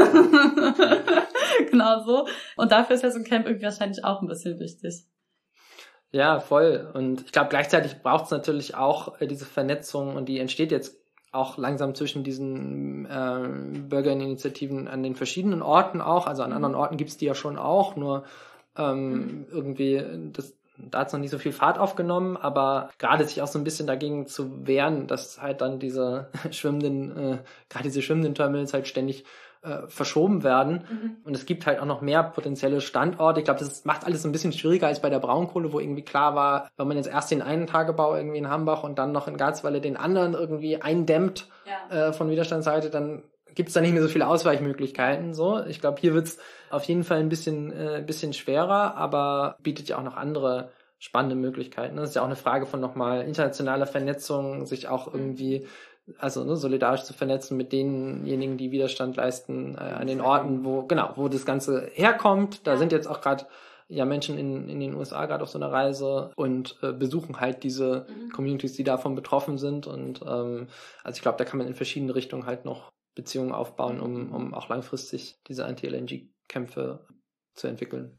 Speaker 1: Genau so. Und dafür ist ja so ein Camp irgendwie wahrscheinlich auch ein bisschen wichtig.
Speaker 3: Ja, voll. Und ich glaube, gleichzeitig braucht es natürlich auch diese Vernetzung, und die entsteht jetzt auch langsam zwischen diesen Bürgerinitiativen an den verschiedenen Orten auch. Also an anderen Orten gibt's die ja schon auch, nur irgendwie da hat es noch nicht so viel Fahrt aufgenommen, aber gerade sich auch so ein bisschen dagegen zu wehren, dass halt dann diese schwimmenden Terminals halt ständig verschoben werden. Und es gibt halt auch noch mehr potenzielle Standorte. Ich glaube, das macht alles ein bisschen schwieriger als bei der Braunkohle, wo irgendwie klar war, wenn man jetzt erst den einen Tagebau irgendwie in Hambach und dann noch in Garzweiler den anderen irgendwie eindämmt von Widerstandsseite, dann gibt es da nicht mehr so viele Ausweichmöglichkeiten. So, ich glaube, hier wird's auf jeden Fall ein bisschen schwerer, aber bietet ja auch noch andere spannende Möglichkeiten. Das ist ja auch eine Frage von nochmal internationaler Vernetzung, sich auch irgendwie solidarisch zu vernetzen mit denjenigen, die Widerstand leisten an den Orten, wo das Ganze herkommt. Da sind jetzt auch gerade Menschen in den USA gerade auf so einer Reise und besuchen halt diese Communities, die davon betroffen sind. Und also ich glaube, da kann man in verschiedene Richtungen halt noch Beziehungen aufbauen, um auch langfristig diese Anti-LNG-Kämpfe zu entwickeln.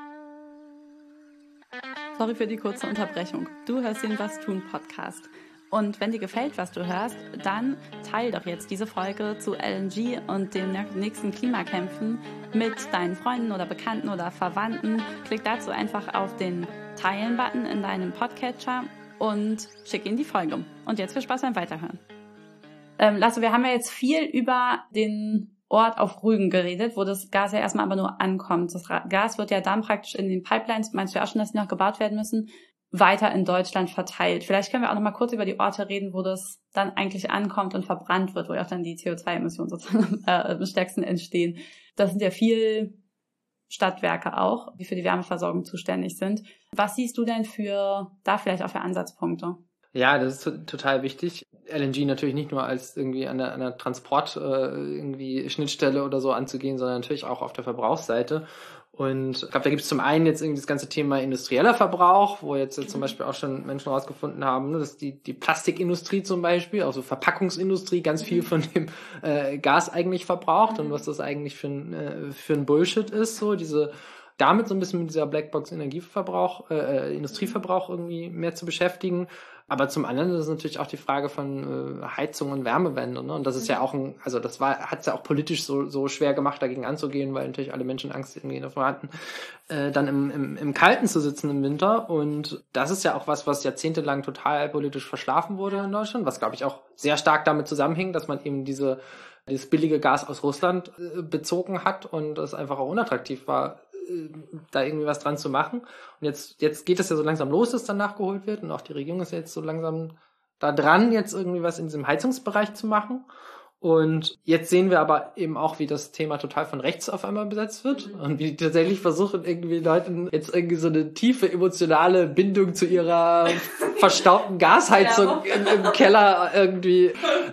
Speaker 1: Sorry für die kurze Unterbrechung. Du hörst den Was tun Podcast. Und wenn dir gefällt, was du hörst, dann teil doch jetzt diese Folge zu LNG und den nächsten Klimakämpfen mit deinen Freunden oder Bekannten oder Verwandten. Klick dazu einfach auf den Teilen-Button in deinem Podcatcher und schick ihnen die Folge. Und jetzt viel Spaß beim Weiterhören. Lasse, wir haben ja jetzt viel über den Ort auf Rügen geredet, wo das Gas ja erstmal aber nur ankommt. Das Gas wird ja dann praktisch in den Pipelines, meinst du ja auch schon, dass die noch gebaut werden müssen, weiter in Deutschland verteilt. Vielleicht können wir auch noch mal kurz über die Orte reden, wo das dann eigentlich ankommt und verbrannt wird, wo ja auch dann die CO2-Emissionen sozusagen am stärksten entstehen. Das sind ja viel Stadtwerke auch, die für die Wärmeversorgung zuständig sind. Was siehst du denn da vielleicht auch für Ansatzpunkte?
Speaker 3: Ja, das ist total wichtig. LNG natürlich nicht nur als irgendwie an der Transport irgendwie Schnittstelle oder so anzugehen, sondern natürlich auch auf der Verbrauchsseite. Und ich glaube, da gibt es zum einen jetzt irgendwie das ganze Thema industrieller Verbrauch, wo jetzt zum Beispiel auch schon Menschen rausgefunden haben, dass die Plastikindustrie zum Beispiel, also Verpackungsindustrie, ganz viel von dem Gas eigentlich verbraucht und was das eigentlich für ein Bullshit ist, so diese damit so ein bisschen mit dieser Blackbox Industrieverbrauch irgendwie mehr zu beschäftigen. Aber zum anderen ist es natürlich auch die Frage von Heizung und Wärmewende, ne? Und das ist ja auch hat es ja auch politisch so schwer gemacht, dagegen anzugehen, weil natürlich alle Menschen Angst irgendwie davor hatten, dann im Kalten zu sitzen im Winter. Und das ist ja auch was jahrzehntelang total politisch verschlafen wurde in Deutschland, was, glaube ich, auch sehr stark damit zusammenhing, dass man eben dieses billige Gas aus Russland bezogen hat und es einfach auch unattraktiv war, da irgendwie was dran zu machen. Und jetzt geht es ja so langsam los, dass dann nachgeholt wird. Und auch die Regierung ist ja jetzt so langsam da dran, jetzt irgendwie was in diesem Heizungsbereich zu machen. Und jetzt sehen wir aber eben auch, wie das Thema total von rechts auf einmal besetzt wird und wie die tatsächlich versuchen, irgendwie Leuten jetzt irgendwie so eine tiefe emotionale Bindung zu ihrer verstaubten Gasheizung im Keller irgendwie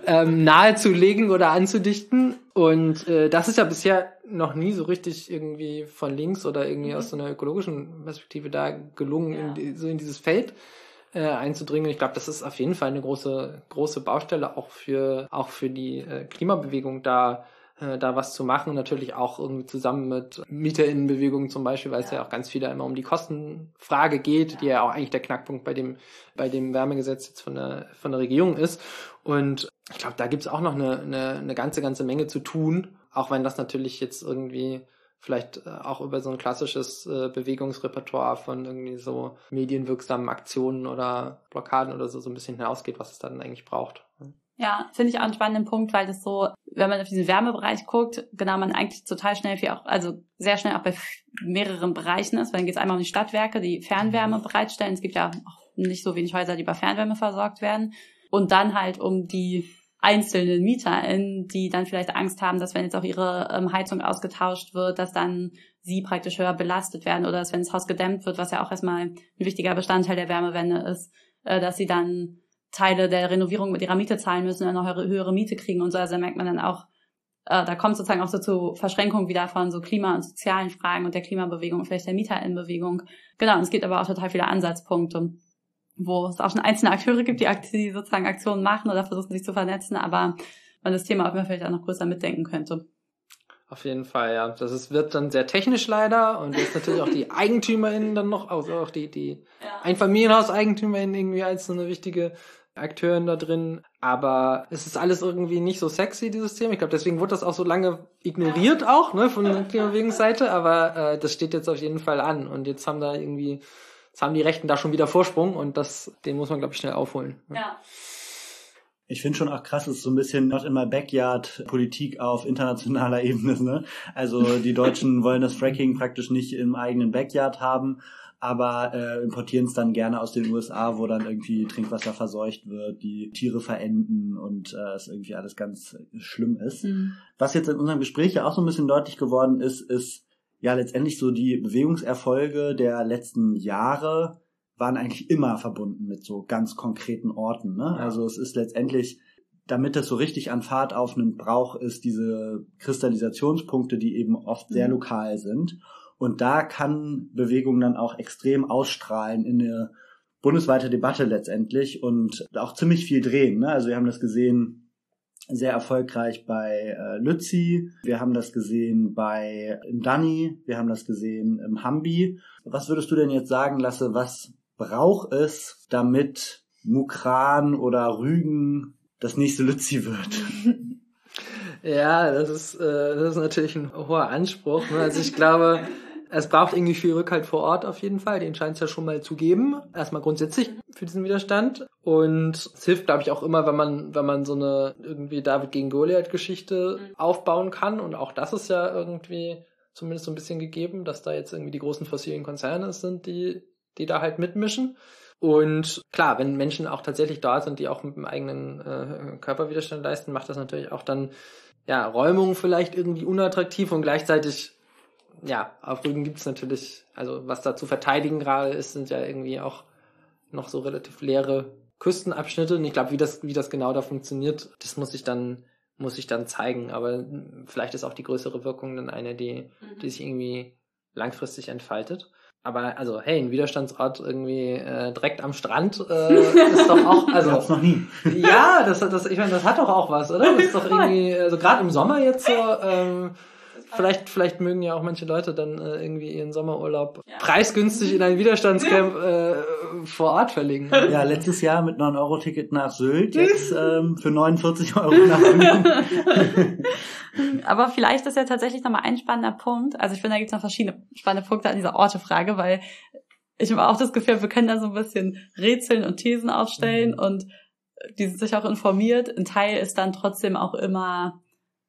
Speaker 3: nahezulegen oder anzudichten. Und das ist ja bisher noch nie so richtig irgendwie von links oder irgendwie aus so einer ökologischen Perspektive da gelungen, in dieses Feld einzudringen. Ich glaube, das ist auf jeden Fall eine große Baustelle auch für die Klimabewegung, da was zu machen. Und natürlich auch irgendwie zusammen mit MieterInnenbewegungen zum Beispiel, weil es ja auch ganz viel da immer um die Kostenfrage geht, die ja auch eigentlich der Knackpunkt bei dem Wärmegesetz jetzt von der Regierung ist. Und ich glaube, da gibt's auch noch eine ganze Menge zu tun, auch wenn das natürlich jetzt irgendwie vielleicht auch über so ein klassisches Bewegungsrepertoire von irgendwie so medienwirksamen Aktionen oder Blockaden oder so ein bisschen hinausgeht, was es dann eigentlich braucht.
Speaker 1: Ja, finde ich auch einen spannenden Punkt, weil das so, wenn man auf diesen Wärmebereich guckt, genau, man eigentlich total schnell sehr schnell auch bei mehreren Bereichen ist, weil dann geht es einmal um die Stadtwerke, die Fernwärme bereitstellen. Es gibt ja auch nicht so wenig Häuser, die über Fernwärme versorgt werden. Und dann halt um die einzelnen MieterInnen, die dann vielleicht Angst haben, dass wenn jetzt auch ihre Heizung ausgetauscht wird, dass dann sie praktisch höher belastet werden oder dass wenn das Haus gedämmt wird, was ja auch erstmal ein wichtiger Bestandteil der Wärmewende ist, dass sie dann Teile der Renovierung mit ihrer Miete zahlen müssen und eine höhere Miete kriegen und so. Also da merkt man dann auch, da kommt sozusagen auch so zu Verschränkung wieder von so Klima- und sozialen Fragen und der Klimabewegung und vielleicht der MieterInnenbewegung. Genau, und es gibt aber auch total viele Ansatzpunkte, wo es auch schon einzelne Akteure gibt, die sozusagen Aktionen machen oder versuchen, sich zu vernetzen, aber man das Thema auch immer vielleicht auch noch größer mitdenken könnte.
Speaker 3: Auf jeden Fall, ja. Wird dann sehr technisch leider und jetzt natürlich auch die EigentümerInnen dann noch, also auch die EinfamilienhauseigentümerInnen irgendwie als so eine wichtige Akteurin da drin. Aber es ist alles irgendwie nicht so sexy, dieses Thema. Ich glaube, deswegen wurde das auch so lange ignoriert auch, ne, von der Klimabewegungsseite, aber das steht jetzt auf jeden Fall an und jetzt haben die Rechten da schon wieder Vorsprung und den muss man, glaube ich, schnell aufholen.
Speaker 1: Ja.
Speaker 2: Ich finde schon auch krass, es ist so ein bisschen not in my backyard Politik auf internationaler Ebene, ne? Also die Deutschen wollen das Fracking praktisch nicht im eigenen Backyard haben, aber importieren es dann gerne aus den USA, wo dann irgendwie Trinkwasser verseucht wird, die Tiere verenden und es irgendwie alles ganz schlimm ist. Mhm. Was jetzt in unserem Gespräch ja auch so ein bisschen deutlich geworden ist ja letztendlich so die Bewegungserfolge der letzten Jahre waren eigentlich immer verbunden mit so ganz konkreten Orten, ne? Ja. Also es ist letztendlich, damit es so richtig an Fahrt aufnimmt, braucht es diese Kristallisationspunkte, die eben oft sehr lokal sind. Und da kann Bewegung dann auch extrem ausstrahlen in eine bundesweite Debatte letztendlich und auch ziemlich viel drehen, ne? Also wir haben das gesehen, sehr erfolgreich bei Lützi, wir haben das gesehen im Danny, wir haben das gesehen im Hambi. Was würdest du denn jetzt sagen, Lasse, was braucht es, damit Mukran oder Rügen das nächste Lützi wird?
Speaker 3: Ja, das ist natürlich ein hoher Anspruch, ne? Also ich glaube, es braucht irgendwie viel Rückhalt vor Ort auf jeden Fall. Den scheint es ja schon mal zu geben. Erstmal grundsätzlich für diesen Widerstand. Und es hilft, glaube ich, auch immer, wenn man so eine irgendwie David gegen Goliath-Geschichte aufbauen kann. Und auch das ist ja irgendwie zumindest so ein bisschen gegeben, dass da jetzt irgendwie die großen fossilen Konzerne sind, die da halt mitmischen. Und klar, wenn Menschen auch tatsächlich da sind, die auch mit dem eigenen Körperwiderstand leisten, macht das natürlich auch dann Räumung vielleicht irgendwie unattraktiv und gleichzeitig auf Rügen gibt es natürlich, also was da zu verteidigen gerade ist, sind ja irgendwie auch noch so relativ leere Küstenabschnitte. Und ich glaube, wie das genau da funktioniert, das muss ich dann zeigen. Aber vielleicht ist auch die größere Wirkung dann eine, die sich irgendwie langfristig entfaltet. Aber also, hey, ein Widerstandsort irgendwie direkt am Strand ist doch auch, also
Speaker 2: gab's noch nie.
Speaker 3: Ja, ich meine, das hat doch auch was, oder? Das ist doch irgendwie, also gerade im Sommer jetzt so. Vielleicht mögen ja auch manche Leute dann irgendwie ihren Sommerurlaub preisgünstig in ein Widerstandscamp vor Ort verlegen.
Speaker 2: Ja, letztes Jahr mit 9-Euro-Ticket nach Sylt, jetzt für 49 Euro nach Rügen.
Speaker 1: Aber vielleicht ist ja tatsächlich nochmal ein spannender Punkt. Also ich finde, da gibt es noch verschiedene spannende Punkte an dieser Orte-Frage, weil ich habe auch das Gefühl, wir können da so ein bisschen rätseln und Thesen aufstellen und die sind sich auch informiert. Ein Teil ist dann trotzdem auch immer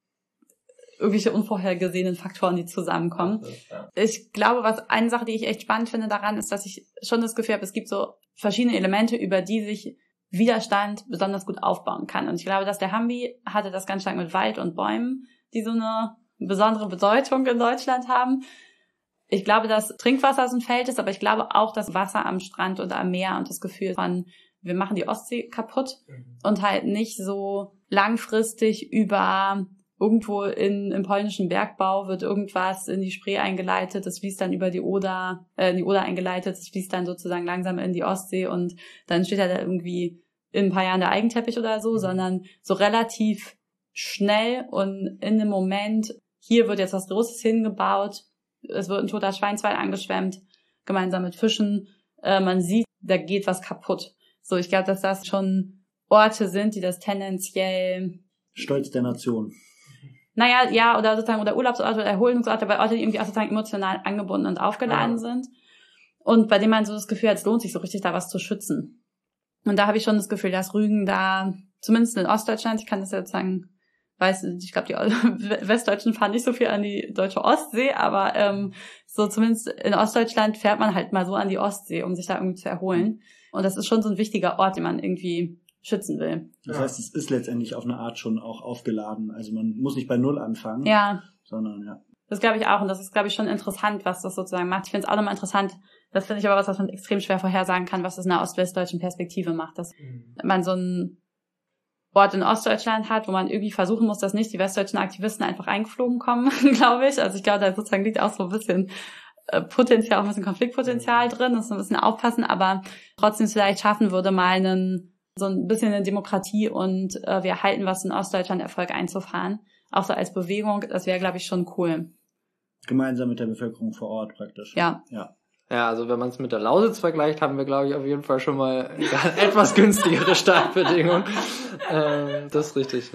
Speaker 1: irgendwelche unvorhergesehenen Faktoren, die zusammenkommen. Ich glaube, eine Sache, die ich echt spannend finde daran, ist, dass ich schon das Gefühl habe, es gibt so verschiedene Elemente, über die sich Widerstand besonders gut aufbauen kann. Und ich glaube, dass der Humvee hatte das ganz stark mit Wald und Bäumen, die so eine besondere Bedeutung in Deutschland haben. Ich glaube, dass Trinkwasser so ein Feld ist, aber ich glaube auch, dass Wasser am Strand und am Meer und das Gefühl von, wir machen die Ostsee kaputt und halt nicht so langfristig über irgendwo im polnischen Bergbau wird irgendwas in die Spree eingeleitet, das fließt dann über die Oder eingeleitet, das fließt dann sozusagen langsam in die Ostsee und dann steht da irgendwie in ein paar Jahren der Eigenteppich oder so, sondern so relativ schnell und in dem Moment, hier wird jetzt was Großes hingebaut, es wird ein toter Schweinswall angeschwemmt, gemeinsam mit Fischen, man sieht, da geht was kaputt. So, ich glaube, dass das schon Orte sind, die das tendenziell
Speaker 2: Stolz der Nation.
Speaker 1: Naja, ja, oder sozusagen, oder Urlaubsorte oder Erholungsorte, aber Orte, die irgendwie auch sozusagen emotional angebunden und aufgeladen sind. Und bei denen man so das Gefühl hat, es lohnt sich so richtig, da was zu schützen. Und da habe ich schon das Gefühl, dass Rügen da, zumindest in Ostdeutschland, ich kann das ja sozusagen, ich glaube, die Westdeutschen fahren nicht so viel an die deutsche Ostsee, aber so zumindest in Ostdeutschland fährt man halt mal so an die Ostsee, um sich da irgendwie zu erholen. Und das ist schon so ein wichtiger Ort, den man irgendwie schützen will.
Speaker 2: Das heißt, es ist letztendlich auf eine Art schon auch aufgeladen. Also man muss nicht bei Null anfangen, sondern ja.
Speaker 1: Das glaube ich auch. Und das ist, glaube ich, schon interessant, was das sozusagen macht. Ich finde es auch nochmal interessant. Das finde ich aber was man extrem schwer vorhersagen kann, was das in einer ostwestdeutschen Perspektive macht. Dass man so einen Ort in Ostdeutschland hat, wo man irgendwie versuchen muss, dass nicht die westdeutschen Aktivisten einfach eingeflogen kommen, glaube ich. Also ich glaube, da sozusagen liegt auch so ein bisschen Potenzial, auch ein bisschen Konfliktpotenzial drin. Das ist ein bisschen aufpassen, aber trotzdem es vielleicht schaffen würde, mal so ein bisschen eine Demokratie und wir erhalten was in Ostdeutschland Erfolg einzufahren. Auch so als Bewegung, das wäre, glaube ich, schon cool.
Speaker 2: Gemeinsam mit der Bevölkerung vor Ort praktisch.
Speaker 1: Ja.
Speaker 3: Ja, also wenn man es mit der Lausitz vergleicht, haben wir, glaube ich, auf jeden Fall schon mal etwas günstigere Startbedingungen. Das ist richtig.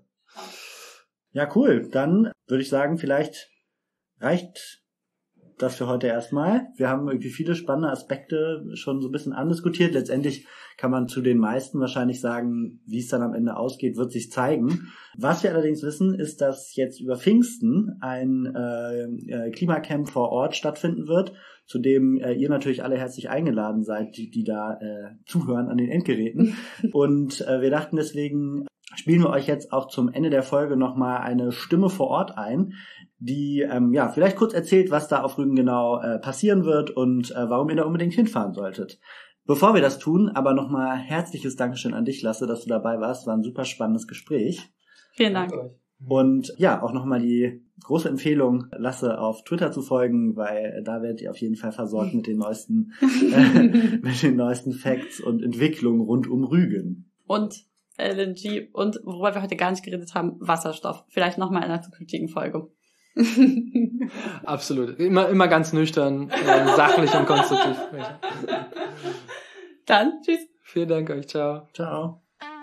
Speaker 2: Ja, cool. Dann würde ich sagen, vielleicht reicht das für heute erstmal. Wir haben irgendwie viele spannende Aspekte schon so ein bisschen andiskutiert. Letztendlich kann man zu den meisten wahrscheinlich sagen, wie es dann am Ende ausgeht, wird sich zeigen. Was wir allerdings wissen, ist, dass jetzt über Pfingsten ein Klimacamp vor Ort stattfinden wird, zu dem ihr natürlich alle herzlich eingeladen seid, die da zuhören an den Endgeräten. Und wir dachten deswegen, spielen wir euch jetzt auch zum Ende der Folge nochmal eine Stimme vor Ort ein, die vielleicht kurz erzählt, was da auf Rügen genau passieren wird und warum ihr da unbedingt hinfahren solltet. Bevor wir das tun, aber nochmal herzliches Dankeschön an dich, Lasse, dass du dabei warst. War ein super spannendes Gespräch.
Speaker 1: Vielen Dank.
Speaker 2: Und ja, auch nochmal die große Empfehlung, Lasse auf Twitter zu folgen, weil da werdet ihr auf jeden Fall versorgt mit den neuesten Facts und Entwicklungen rund um Rügen.
Speaker 1: Und LNG und, worüber wir heute gar nicht geredet haben, Wasserstoff. Vielleicht nochmal in einer zukünftigen Folge.
Speaker 3: Absolut. Immer ganz nüchtern, sachlich und konstruktiv.
Speaker 1: Dann, tschüss.
Speaker 3: Vielen Dank euch. Ciao.
Speaker 2: Ciao.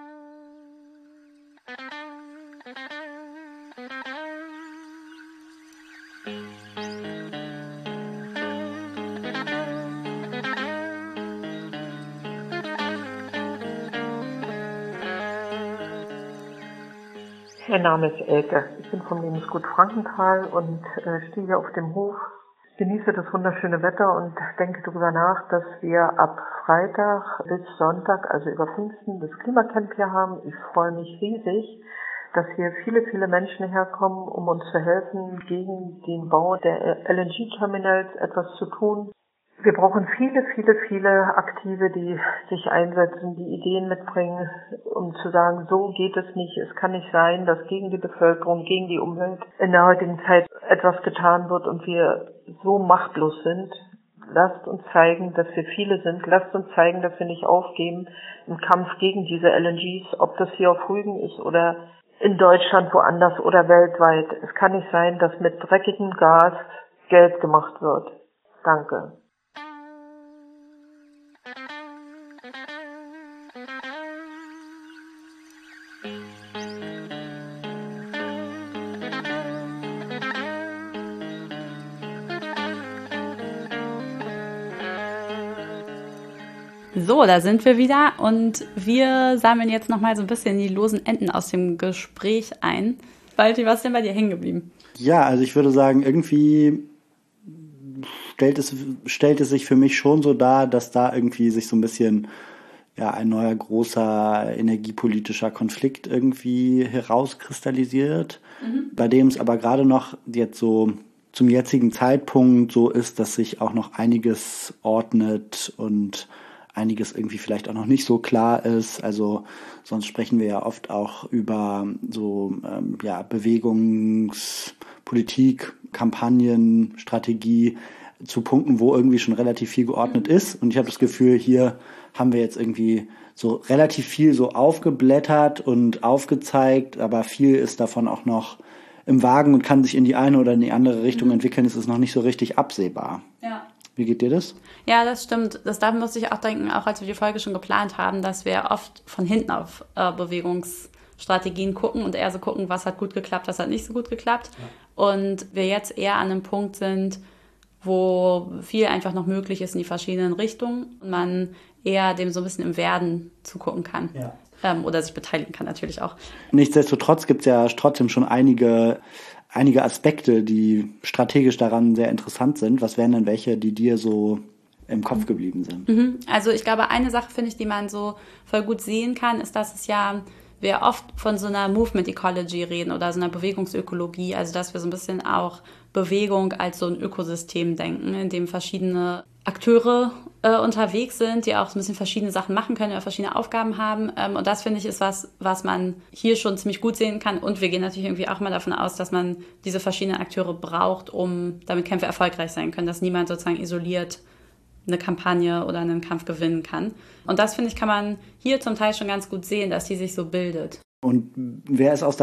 Speaker 4: Mein Name ist Elke. Ich bin vom Lebensgut Frankenthal und stehe hier auf dem Hof, genieße das wunderschöne Wetter und denke darüber nach, dass wir ab Freitag bis Sonntag, also über Pfingsten, das Klimacamp hier haben. Ich freue mich riesig, dass hier viele, viele Menschen herkommen, um uns zu helfen, gegen den Bau der LNG-Terminals etwas zu tun. Wir brauchen viele, viele, viele Aktive, die sich einsetzen, die Ideen mitbringen, um zu sagen, so geht es nicht. Es kann nicht sein, dass gegen die Bevölkerung, gegen die Umwelt in der heutigen Zeit etwas getan wird und wir so machtlos sind. Lasst uns zeigen, dass wir viele sind. Lasst uns zeigen, dass wir nicht aufgeben im Kampf gegen diese LNGs, ob das hier auf Rügen ist oder in Deutschland, woanders oder weltweit. Es kann nicht sein, dass mit dreckigem Gas Geld gemacht wird. Danke.
Speaker 1: So, da sind wir wieder und wir sammeln jetzt nochmal so ein bisschen die losen Enden aus dem Gespräch ein. Walti, was ist denn bei dir hängen geblieben?
Speaker 2: Ja, also ich würde sagen, irgendwie stellt es sich für mich schon so dar, dass da irgendwie sich so ein bisschen ein neuer großer energiepolitischer Konflikt irgendwie herauskristallisiert, bei dem es aber gerade noch jetzt so zum jetzigen Zeitpunkt so ist, dass sich auch noch einiges ordnet und einiges irgendwie vielleicht auch noch nicht so klar ist. Also sonst sprechen wir ja oft auch über so Bewegungspolitik, Kampagnen, Strategie zu Punkten, wo irgendwie schon relativ viel geordnet ist. Und ich habe das Gefühl, hier haben wir jetzt irgendwie so relativ viel so aufgeblättert und aufgezeigt, aber viel ist davon auch noch im Wagen und kann sich in die eine oder in die andere Richtung entwickeln. Es ist noch nicht so richtig absehbar.
Speaker 1: Ja.
Speaker 2: Wie geht dir das?
Speaker 1: Ja, das stimmt. Da musste ich auch denken, auch als wir die Folge schon geplant haben, dass wir oft von hinten auf Bewegungsstrategien gucken und eher so gucken, was hat gut geklappt, was hat nicht so gut geklappt. Ja. Und wir jetzt eher an einem Punkt sind, wo viel einfach noch möglich ist in die verschiedenen Richtungen und man eher dem so ein bisschen im Werden zugucken kann. Ja. Oder sich beteiligen kann natürlich auch.
Speaker 2: Nichtsdestotrotz gibt es ja trotzdem schon einige Aspekte, die strategisch daran sehr interessant sind. Was wären denn welche, die dir so im Kopf geblieben sind?
Speaker 1: Also ich glaube, eine Sache, finde ich, die man so voll gut sehen kann, ist, dass wir oft von so einer Movement Ecology reden oder so einer Bewegungsökologie, also dass wir so ein bisschen auch Bewegung als so ein Ökosystem denken, in dem verschiedene Akteure unterwegs sind, die auch so ein bisschen verschiedene Sachen machen können oder verschiedene Aufgaben haben. Und das, finde ich, ist was man hier schon ziemlich gut sehen kann. Und wir gehen natürlich irgendwie auch mal davon aus, dass man diese verschiedenen Akteure braucht, damit Kämpfe erfolgreich sein können, dass niemand sozusagen isoliert eine Kampagne oder einen Kampf gewinnen kann. Und das, finde ich, kann man hier zum Teil schon ganz gut sehen, dass die sich so bildet.
Speaker 2: Und wer sind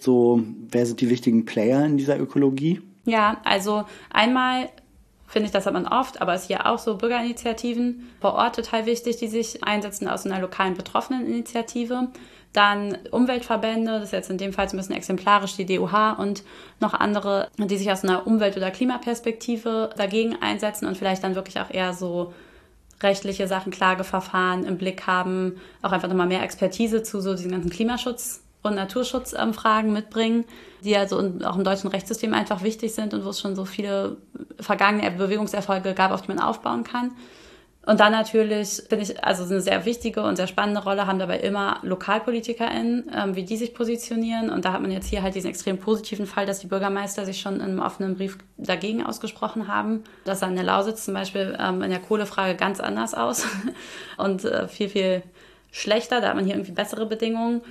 Speaker 2: die wichtigen Player in dieser Ökologie?
Speaker 1: Ja, also einmal finde ich, das hat man oft, aber ist hier auch so Bürgerinitiativen vor Ort total wichtig, die sich einsetzen aus einer lokalen Betroffeneninitiative. Dann Umweltverbände, das ist jetzt in dem Fall so ein bisschen exemplarisch die DUH und noch andere, die sich aus einer Umwelt- oder Klimaperspektive dagegen einsetzen und vielleicht dann wirklich auch eher so rechtliche Sachen, Klageverfahren im Blick haben, auch einfach nochmal mehr Expertise zu so diesen ganzen Klimaschutz- und Naturschutzfragen mitbringen, die also auch im deutschen Rechtssystem einfach wichtig sind und wo es schon so viele vergangene Bewegungserfolge gab, auf die man aufbauen kann. Und dann natürlich, finde ich, also eine sehr wichtige und sehr spannende Rolle haben dabei immer LokalpolitikerInnen, wie die sich positionieren. Und da hat man jetzt hier halt diesen extrem positiven Fall, dass die Bürgermeister sich schon in einem offenen Brief dagegen ausgesprochen haben. Das sah in der Lausitz zum Beispiel in der Kohlefrage ganz anders aus und viel, viel schlechter. Da hat man hier irgendwie bessere Bedingungen.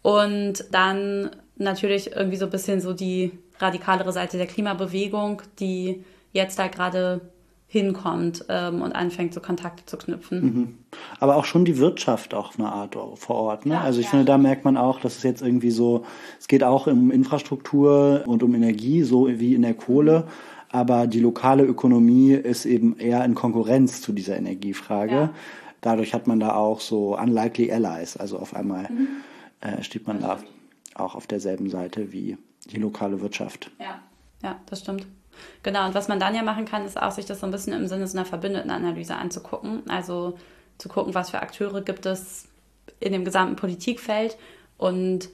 Speaker 1: Und dann natürlich irgendwie so ein bisschen so die radikalere Seite der Klimabewegung, die jetzt da gerade hinkommt und anfängt, so Kontakte zu knüpfen.
Speaker 2: Aber auch schon die Wirtschaft auch auf eine Art vor Ort. Ne?
Speaker 1: Ja,
Speaker 2: also ich finde, da merkt man auch, dass es jetzt irgendwie so, es geht auch um Infrastruktur und um Energie, so wie in der Kohle. Aber die lokale Ökonomie ist eben eher in Konkurrenz zu dieser Energiefrage. Ja. Dadurch hat man da auch so unlikely allies. Also auf einmal steht man da auch auf derselben Seite wie die lokale Wirtschaft.
Speaker 1: Ja, das stimmt. Genau, und was man dann ja machen kann, ist auch, sich das so ein bisschen im Sinne so einer Verbündetenanalyse anzugucken. Also zu gucken, was für Akteure gibt es in dem gesamten Politikfeld und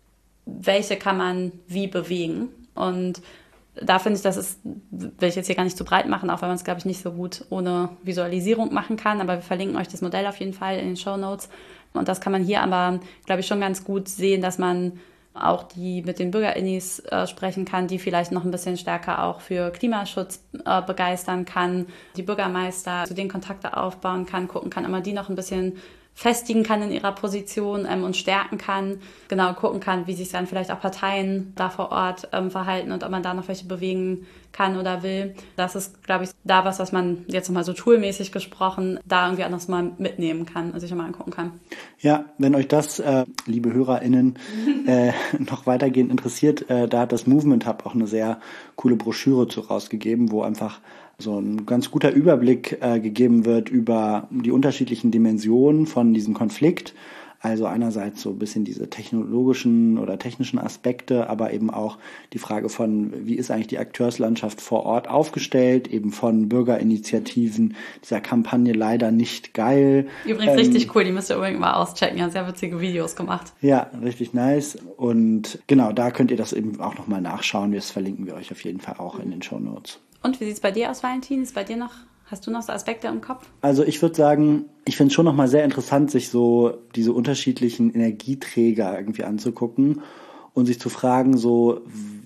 Speaker 1: welche kann man wie bewegen. Und da finde ich, will ich jetzt hier gar nicht zu breit machen, auch wenn man es, glaube ich, nicht so gut ohne Visualisierung machen kann. Aber wir verlinken euch das Modell auf jeden Fall in den Shownotes. Und das kann man hier aber, glaube ich, schon ganz gut sehen, dass man auch die mit den BürgerInnis sprechen kann, die vielleicht noch ein bisschen stärker auch für Klimaschutz begeistern kann, die Bürgermeister zu denen Kontakte aufbauen kann, gucken kann, ob man die noch ein bisschen festigen kann in ihrer Position und stärken kann, genau gucken kann, wie sich dann vielleicht auch Parteien da vor Ort verhalten und ob man da noch welche bewegen kann oder will. Das ist, glaube ich, da was man jetzt nochmal so toolmäßig gesprochen, da irgendwie auch noch mal mitnehmen kann und sich nochmal angucken kann.
Speaker 2: Ja, wenn euch das, liebe HörerInnen, noch weitergehend interessiert, da hat das Movement Hub auch eine sehr coole Broschüre zu rausgegeben, wo einfach so ein ganz guter Überblick gegeben wird über die unterschiedlichen Dimensionen von diesem Konflikt. Also einerseits so ein bisschen diese technologischen oder technischen Aspekte, aber eben auch die Frage von, wie ist eigentlich die Akteurslandschaft vor Ort aufgestellt, eben von Bürgerinitiativen, dieser Kampagne leider nicht geil.
Speaker 1: Übrigens richtig cool, die müsst ihr unbedingt mal auschecken, ja, sehr witzige Videos gemacht.
Speaker 2: Ja, richtig nice. Und genau, da könnt ihr das eben auch nochmal nachschauen. Das verlinken wir euch auf jeden Fall auch in den Shownotes.
Speaker 1: Und wie sieht es bei dir aus, Valentin? Ist bei dir noch... Hast du noch so Aspekte im Kopf?
Speaker 2: Also ich würde sagen, ich finde es schon nochmal sehr interessant, sich so diese unterschiedlichen Energieträger irgendwie anzugucken und sich zu fragen, so,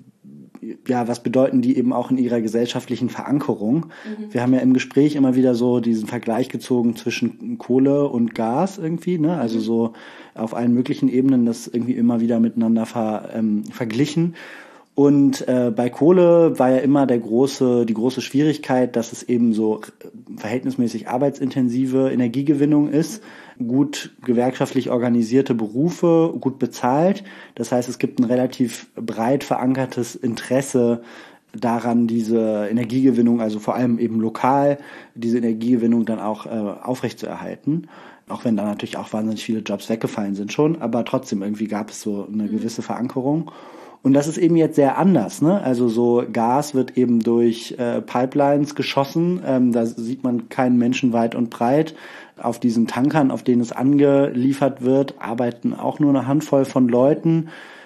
Speaker 2: ja, was bedeuten die eben auch in ihrer gesellschaftlichen Verankerung? Wir haben ja im Gespräch immer wieder so diesen Vergleich gezogen zwischen Kohle und Gas irgendwie, ne? Also so auf allen möglichen Ebenen das irgendwie immer wieder miteinander verglichen. Und bei Kohle war ja immer die große Schwierigkeit, dass es eben so verhältnismäßig arbeitsintensive Energiegewinnung ist, gut gewerkschaftlich organisierte Berufe, gut bezahlt. Das heißt, es gibt ein relativ breit verankertes Interesse daran, diese Energiegewinnung, also vor allem eben lokal, diese Energiegewinnung dann auch aufrechtzuerhalten. Auch wenn da natürlich auch wahnsinnig viele Jobs weggefallen sind schon, aber trotzdem irgendwie gab es so eine gewisse Verankerung. Und das ist eben jetzt sehr anders, ne? Also so Gas wird eben durch Pipelines geschossen. Da sieht man keinen Menschen weit und breit. Auf diesen Tankern, auf denen es angeliefert wird, arbeiten auch nur eine Handvoll von Leuten,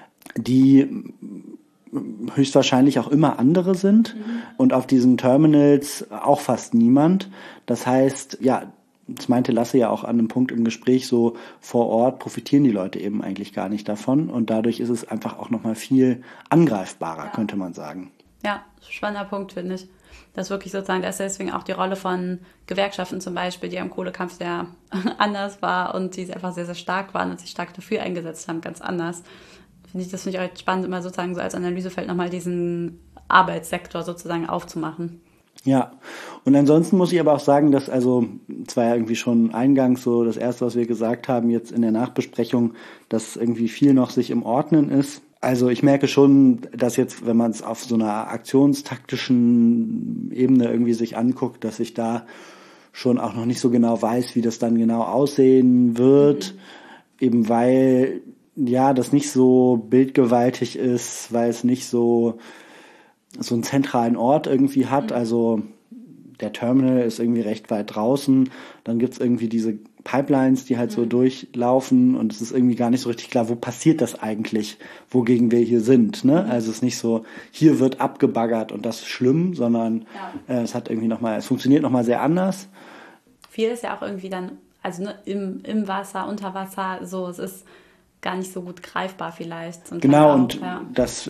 Speaker 2: die höchstwahrscheinlich auch immer andere sind. Und auf diesen Terminals auch fast niemand. Das heißt, ja, das meinte Lasse ja auch an einem Punkt im Gespräch, so vor Ort profitieren die Leute eben eigentlich gar nicht davon und dadurch ist es einfach auch nochmal viel angreifbarer, könnte man sagen.
Speaker 1: Ja, spannender Punkt, finde ich. Das ist wirklich sozusagen, da ist deswegen auch die Rolle von Gewerkschaften zum Beispiel, die im Kohlekampf sehr anders war und die einfach sehr, sehr stark waren und sich stark dafür eingesetzt haben, ganz anders. Das finde ich auch spannend, immer sozusagen so als Analysefeld nochmal diesen Arbeitssektor sozusagen aufzumachen.
Speaker 2: Ja, und ansonsten muss ich aber auch sagen, dass also, es war ja irgendwie schon eingangs so das Erste, was wir gesagt haben, jetzt in der Nachbesprechung, dass irgendwie viel noch sich im Ordnen ist. Also ich merke schon, dass jetzt, wenn man es auf so einer aktionstaktischen Ebene irgendwie sich anguckt, dass ich da schon auch noch nicht so genau weiß, wie das dann genau aussehen wird, eben weil ja das nicht so bildgewaltig ist, weil es nicht so einen zentralen Ort irgendwie hat. Also der Terminal ist irgendwie recht weit draußen. Dann gibt's irgendwie diese Pipelines, die halt so durchlaufen und es ist irgendwie gar nicht so richtig klar, wo passiert das eigentlich, wogegen wir hier sind. Ne? Also es ist nicht so, hier wird abgebaggert und das ist schlimm, sondern es hat irgendwie es funktioniert nochmal sehr anders.
Speaker 1: Viel ist ja auch irgendwie dann, also ne, im Wasser, unter Wasser, so, es ist gar nicht so gut greifbar vielleicht.
Speaker 2: Genau, und das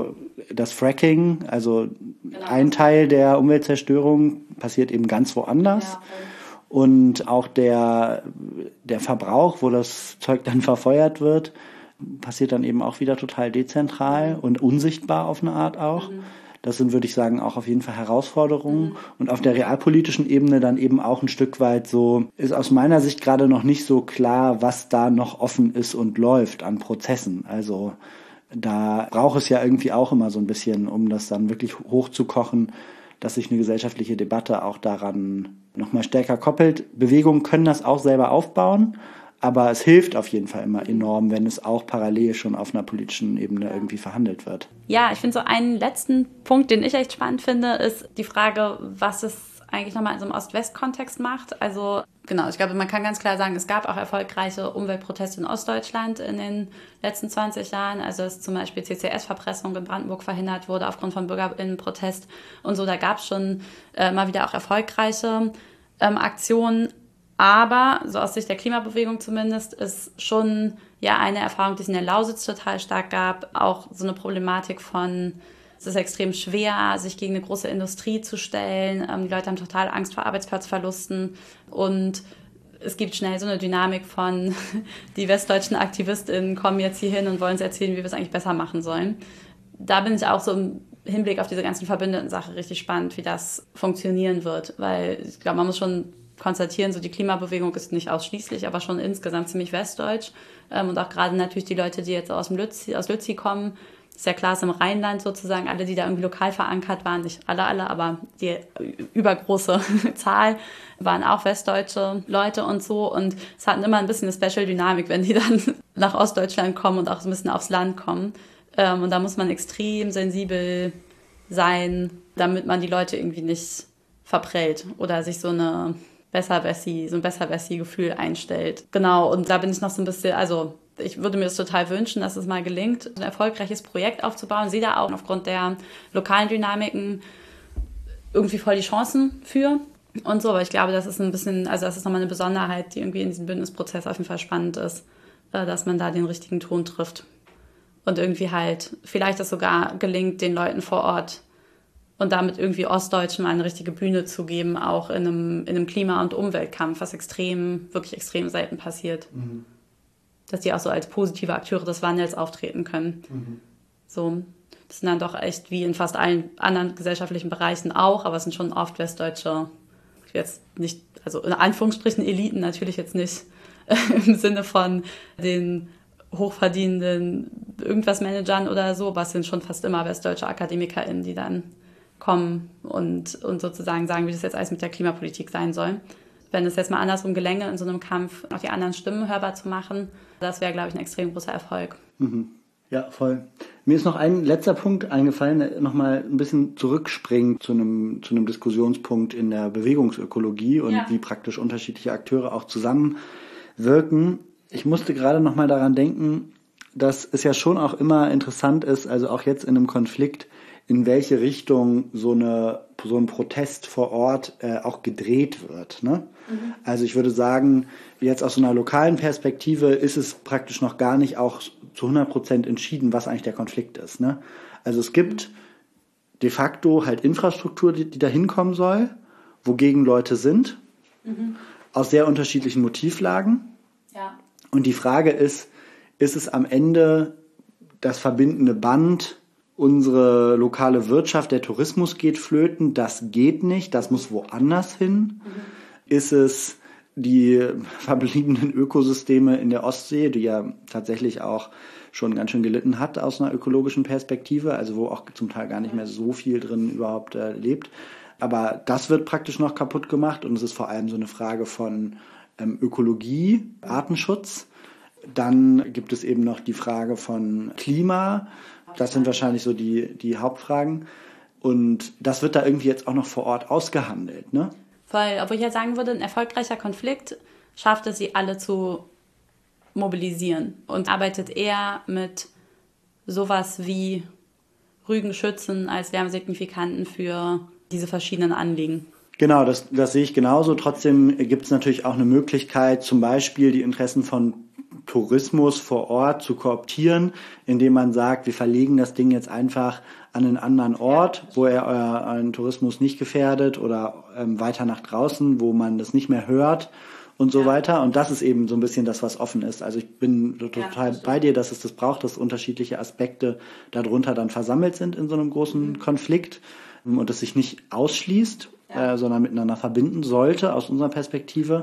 Speaker 2: Fracking, also ein Teil der Umweltzerstörung passiert eben ganz woanders. Ja, und auch der Verbrauch, wo das Zeug dann verfeuert wird, passiert dann eben auch wieder total dezentral und unsichtbar auf eine Art auch. Das sind, würde ich sagen, auch auf jeden Fall Herausforderungen. Und auf der realpolitischen Ebene dann eben auch ein Stück weit so, ist aus meiner Sicht gerade noch nicht so klar, was da noch offen ist und läuft an Prozessen. Also da braucht es ja irgendwie auch immer so ein bisschen, um das dann wirklich hochzukochen, dass sich eine gesellschaftliche Debatte auch daran nochmal stärker koppelt. Bewegungen können das auch selber aufbauen. Aber es hilft auf jeden Fall immer enorm, wenn es auch parallel schon auf einer politischen Ebene irgendwie verhandelt wird.
Speaker 1: Ja, ich finde so einen letzten Punkt, den ich echt spannend finde, ist die Frage, was es eigentlich nochmal in so einem Ost-West-Kontext macht. Also genau, ich glaube, man kann ganz klar sagen, es gab auch erfolgreiche Umweltproteste in Ostdeutschland in den letzten 20 Jahren. Also dass zum Beispiel CCS-Verpressung in Brandenburg verhindert wurde aufgrund von BürgerInnenprotest und so. Da gab es schon mal wieder auch erfolgreiche Aktionen. Aber, so aus Sicht der Klimabewegung zumindest, ist schon ja eine Erfahrung, die es in der Lausitz total stark gab, auch so eine Problematik von, es ist extrem schwer, sich gegen eine große Industrie zu stellen. Die Leute haben total Angst vor Arbeitsplatzverlusten und es gibt schnell so eine Dynamik von, die westdeutschen AktivistInnen kommen jetzt hier hin und wollen uns erzählen, wie wir es eigentlich besser machen sollen. Da bin ich auch so Hinblick auf diese ganzen Verbündeten-Sache richtig spannend, wie das funktionieren wird. Weil ich glaube, man muss schon konstatieren, so die Klimabewegung ist nicht ausschließlich, aber schon insgesamt ziemlich westdeutsch. Und auch gerade natürlich die Leute, die jetzt aus Lützi kommen, ist ja klar, es ist im Rheinland sozusagen, alle, die da irgendwie lokal verankert waren, nicht alle, aber die übergroße Zahl waren auch westdeutsche Leute und so. Und es hatten immer ein bisschen eine Special-Dynamik, wenn die dann nach Ostdeutschland kommen und auch so ein bisschen aufs Land kommen. Und da muss man extrem sensibel sein, damit man die Leute irgendwie nicht verprellt oder sich so ein Besserwessi-Gefühl einstellt. Genau, und da bin ich noch so ein bisschen, also ich würde mir das total wünschen, dass es mal gelingt, ein erfolgreiches Projekt aufzubauen. Ich sehe da auch aufgrund der lokalen Dynamiken irgendwie voll die Chancen für und so, aber ich glaube, das ist ein bisschen, also das ist nochmal eine Besonderheit, die irgendwie in diesem Bündnisprozess auf jeden Fall spannend ist, dass man da den richtigen Ton trifft und irgendwie halt vielleicht es sogar gelingt, den Leuten vor Ort und damit irgendwie Ostdeutschen mal eine richtige Bühne zu geben, auch in einem Klima- und Umweltkampf, was wirklich extrem selten passiert. Mhm. Dass die auch so als positive Akteure des Wandels auftreten können. Mhm. So, das sind dann doch echt wie in fast allen anderen gesellschaftlichen Bereichen auch, aber es sind schon oft westdeutsche, jetzt nicht, also in Anführungsstrichen Eliten, natürlich jetzt nicht im Sinne von den hochverdienenden irgendwas Managern oder so, aber es sind schon fast immer westdeutsche AkademikerInnen, die dann kommen und sozusagen sagen, wie das jetzt alles mit der Klimapolitik sein soll. Wenn es jetzt mal andersrum gelänge, in so einem Kampf auch die anderen Stimmen hörbar zu machen, das wäre, glaube ich, ein extrem großer Erfolg.
Speaker 2: Mhm. Ja, voll. Mir ist noch ein letzter Punkt eingefallen, der nochmal ein bisschen zurückspringt zu einem Diskussionspunkt in der Bewegungsökologie und wie praktisch unterschiedliche Akteure auch zusammenwirken. Ich musste gerade nochmal daran denken, dass es ja schon auch immer interessant ist, also auch jetzt in einem Konflikt, in welche Richtung so ein Protest vor Ort auch gedreht wird. Ne? Mhm. Also ich würde sagen, jetzt aus so einer lokalen Perspektive ist es praktisch noch gar nicht auch zu 100% entschieden, was eigentlich der Konflikt ist. Ne? Also es gibt de facto halt Infrastruktur, die da hinkommen soll, wogegen Leute sind, aus sehr unterschiedlichen Motivlagen. Ja. Und die Frage ist es am Ende das verbindende Band, unsere lokale Wirtschaft, der Tourismus geht flöten, das geht nicht, das muss woanders hin. Ist es die verbliebenen Ökosysteme in der Ostsee, die ja tatsächlich auch schon ganz schön gelitten hat aus einer ökologischen Perspektive, also wo auch zum Teil gar nicht mehr so viel drin überhaupt lebt. Aber das wird praktisch noch kaputt gemacht und es ist vor allem so eine Frage von Ökologie, Artenschutz. Dann gibt es eben noch die Frage von Klima. Das sind wahrscheinlich so die Hauptfragen. Und das wird da irgendwie jetzt auch noch vor Ort ausgehandelt, ne?
Speaker 1: Voll, obwohl ich ja sagen würde, ein erfolgreicher Konflikt schafft es, sie alle zu mobilisieren und arbeitet eher mit sowas wie Rügenschützen als Lärmsignifikanten für diese verschiedenen Anliegen.
Speaker 2: Genau, das sehe ich genauso. Trotzdem gibt es natürlich auch eine Möglichkeit, zum Beispiel die Interessen von Tourismus vor Ort zu kooptieren, indem man sagt, wir verlegen das Ding jetzt einfach an einen anderen Ort, wo er euren Tourismus nicht gefährdet oder weiter nach draußen, wo man das nicht mehr hört und so weiter. Und das ist eben so ein bisschen das, was offen ist. Also ich bin total bei dir, dass es das braucht, dass unterschiedliche Aspekte darunter dann versammelt sind in so einem großen Konflikt und es sich nicht ausschließt, sondern miteinander verbinden sollte aus unserer Perspektive.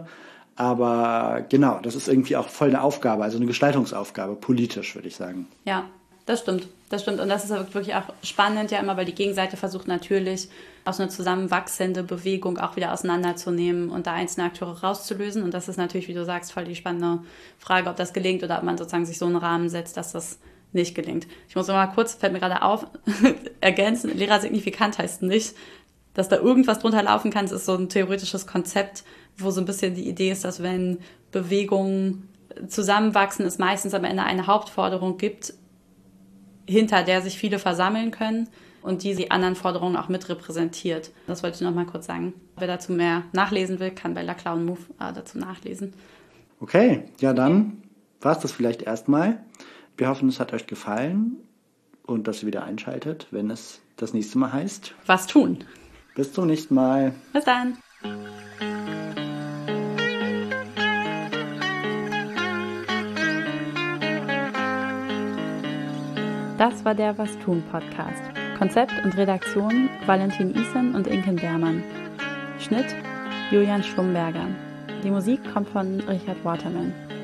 Speaker 2: Aber genau, das ist irgendwie auch voll eine Aufgabe, also eine Gestaltungsaufgabe, politisch, würde ich sagen.
Speaker 1: Ja, das stimmt. Und das ist wirklich auch spannend ja immer, weil die Gegenseite versucht natürlich, aus einer zusammenwachsenden Bewegung auch wieder auseinanderzunehmen und da einzelne Akteure rauszulösen. Und das ist natürlich, wie du sagst, voll die spannende Frage, ob das gelingt oder ob man sozusagen sich so einen Rahmen setzt, dass das nicht gelingt. Ich muss noch mal kurz, fällt mir gerade auf, ergänzen, lehrersignifikant heißt nicht, dass da irgendwas drunter laufen kann. Es ist so ein theoretisches Konzept, wo so ein bisschen die Idee ist, dass wenn Bewegungen zusammenwachsen, es meistens am Ende eine Hauptforderung gibt, hinter der sich viele versammeln können und die anderen Forderungen auch mit repräsentiert. Das wollte ich noch mal kurz sagen. Wer dazu mehr nachlesen will, kann bei La Clown Move dazu nachlesen.
Speaker 2: Okay, ja dann war es das vielleicht erstmal. Wir hoffen, es hat euch gefallen und dass ihr wieder einschaltet, wenn es das nächste Mal heißt.
Speaker 1: Was tun?
Speaker 2: Bis zum nächsten Mal.
Speaker 1: Bis dann. Das war der Was tun Podcast. Konzept und Redaktion Valentin Isen und Inken Beermann. Schnitt Julian Schwumberger. Die Musik kommt von Richard Waterman.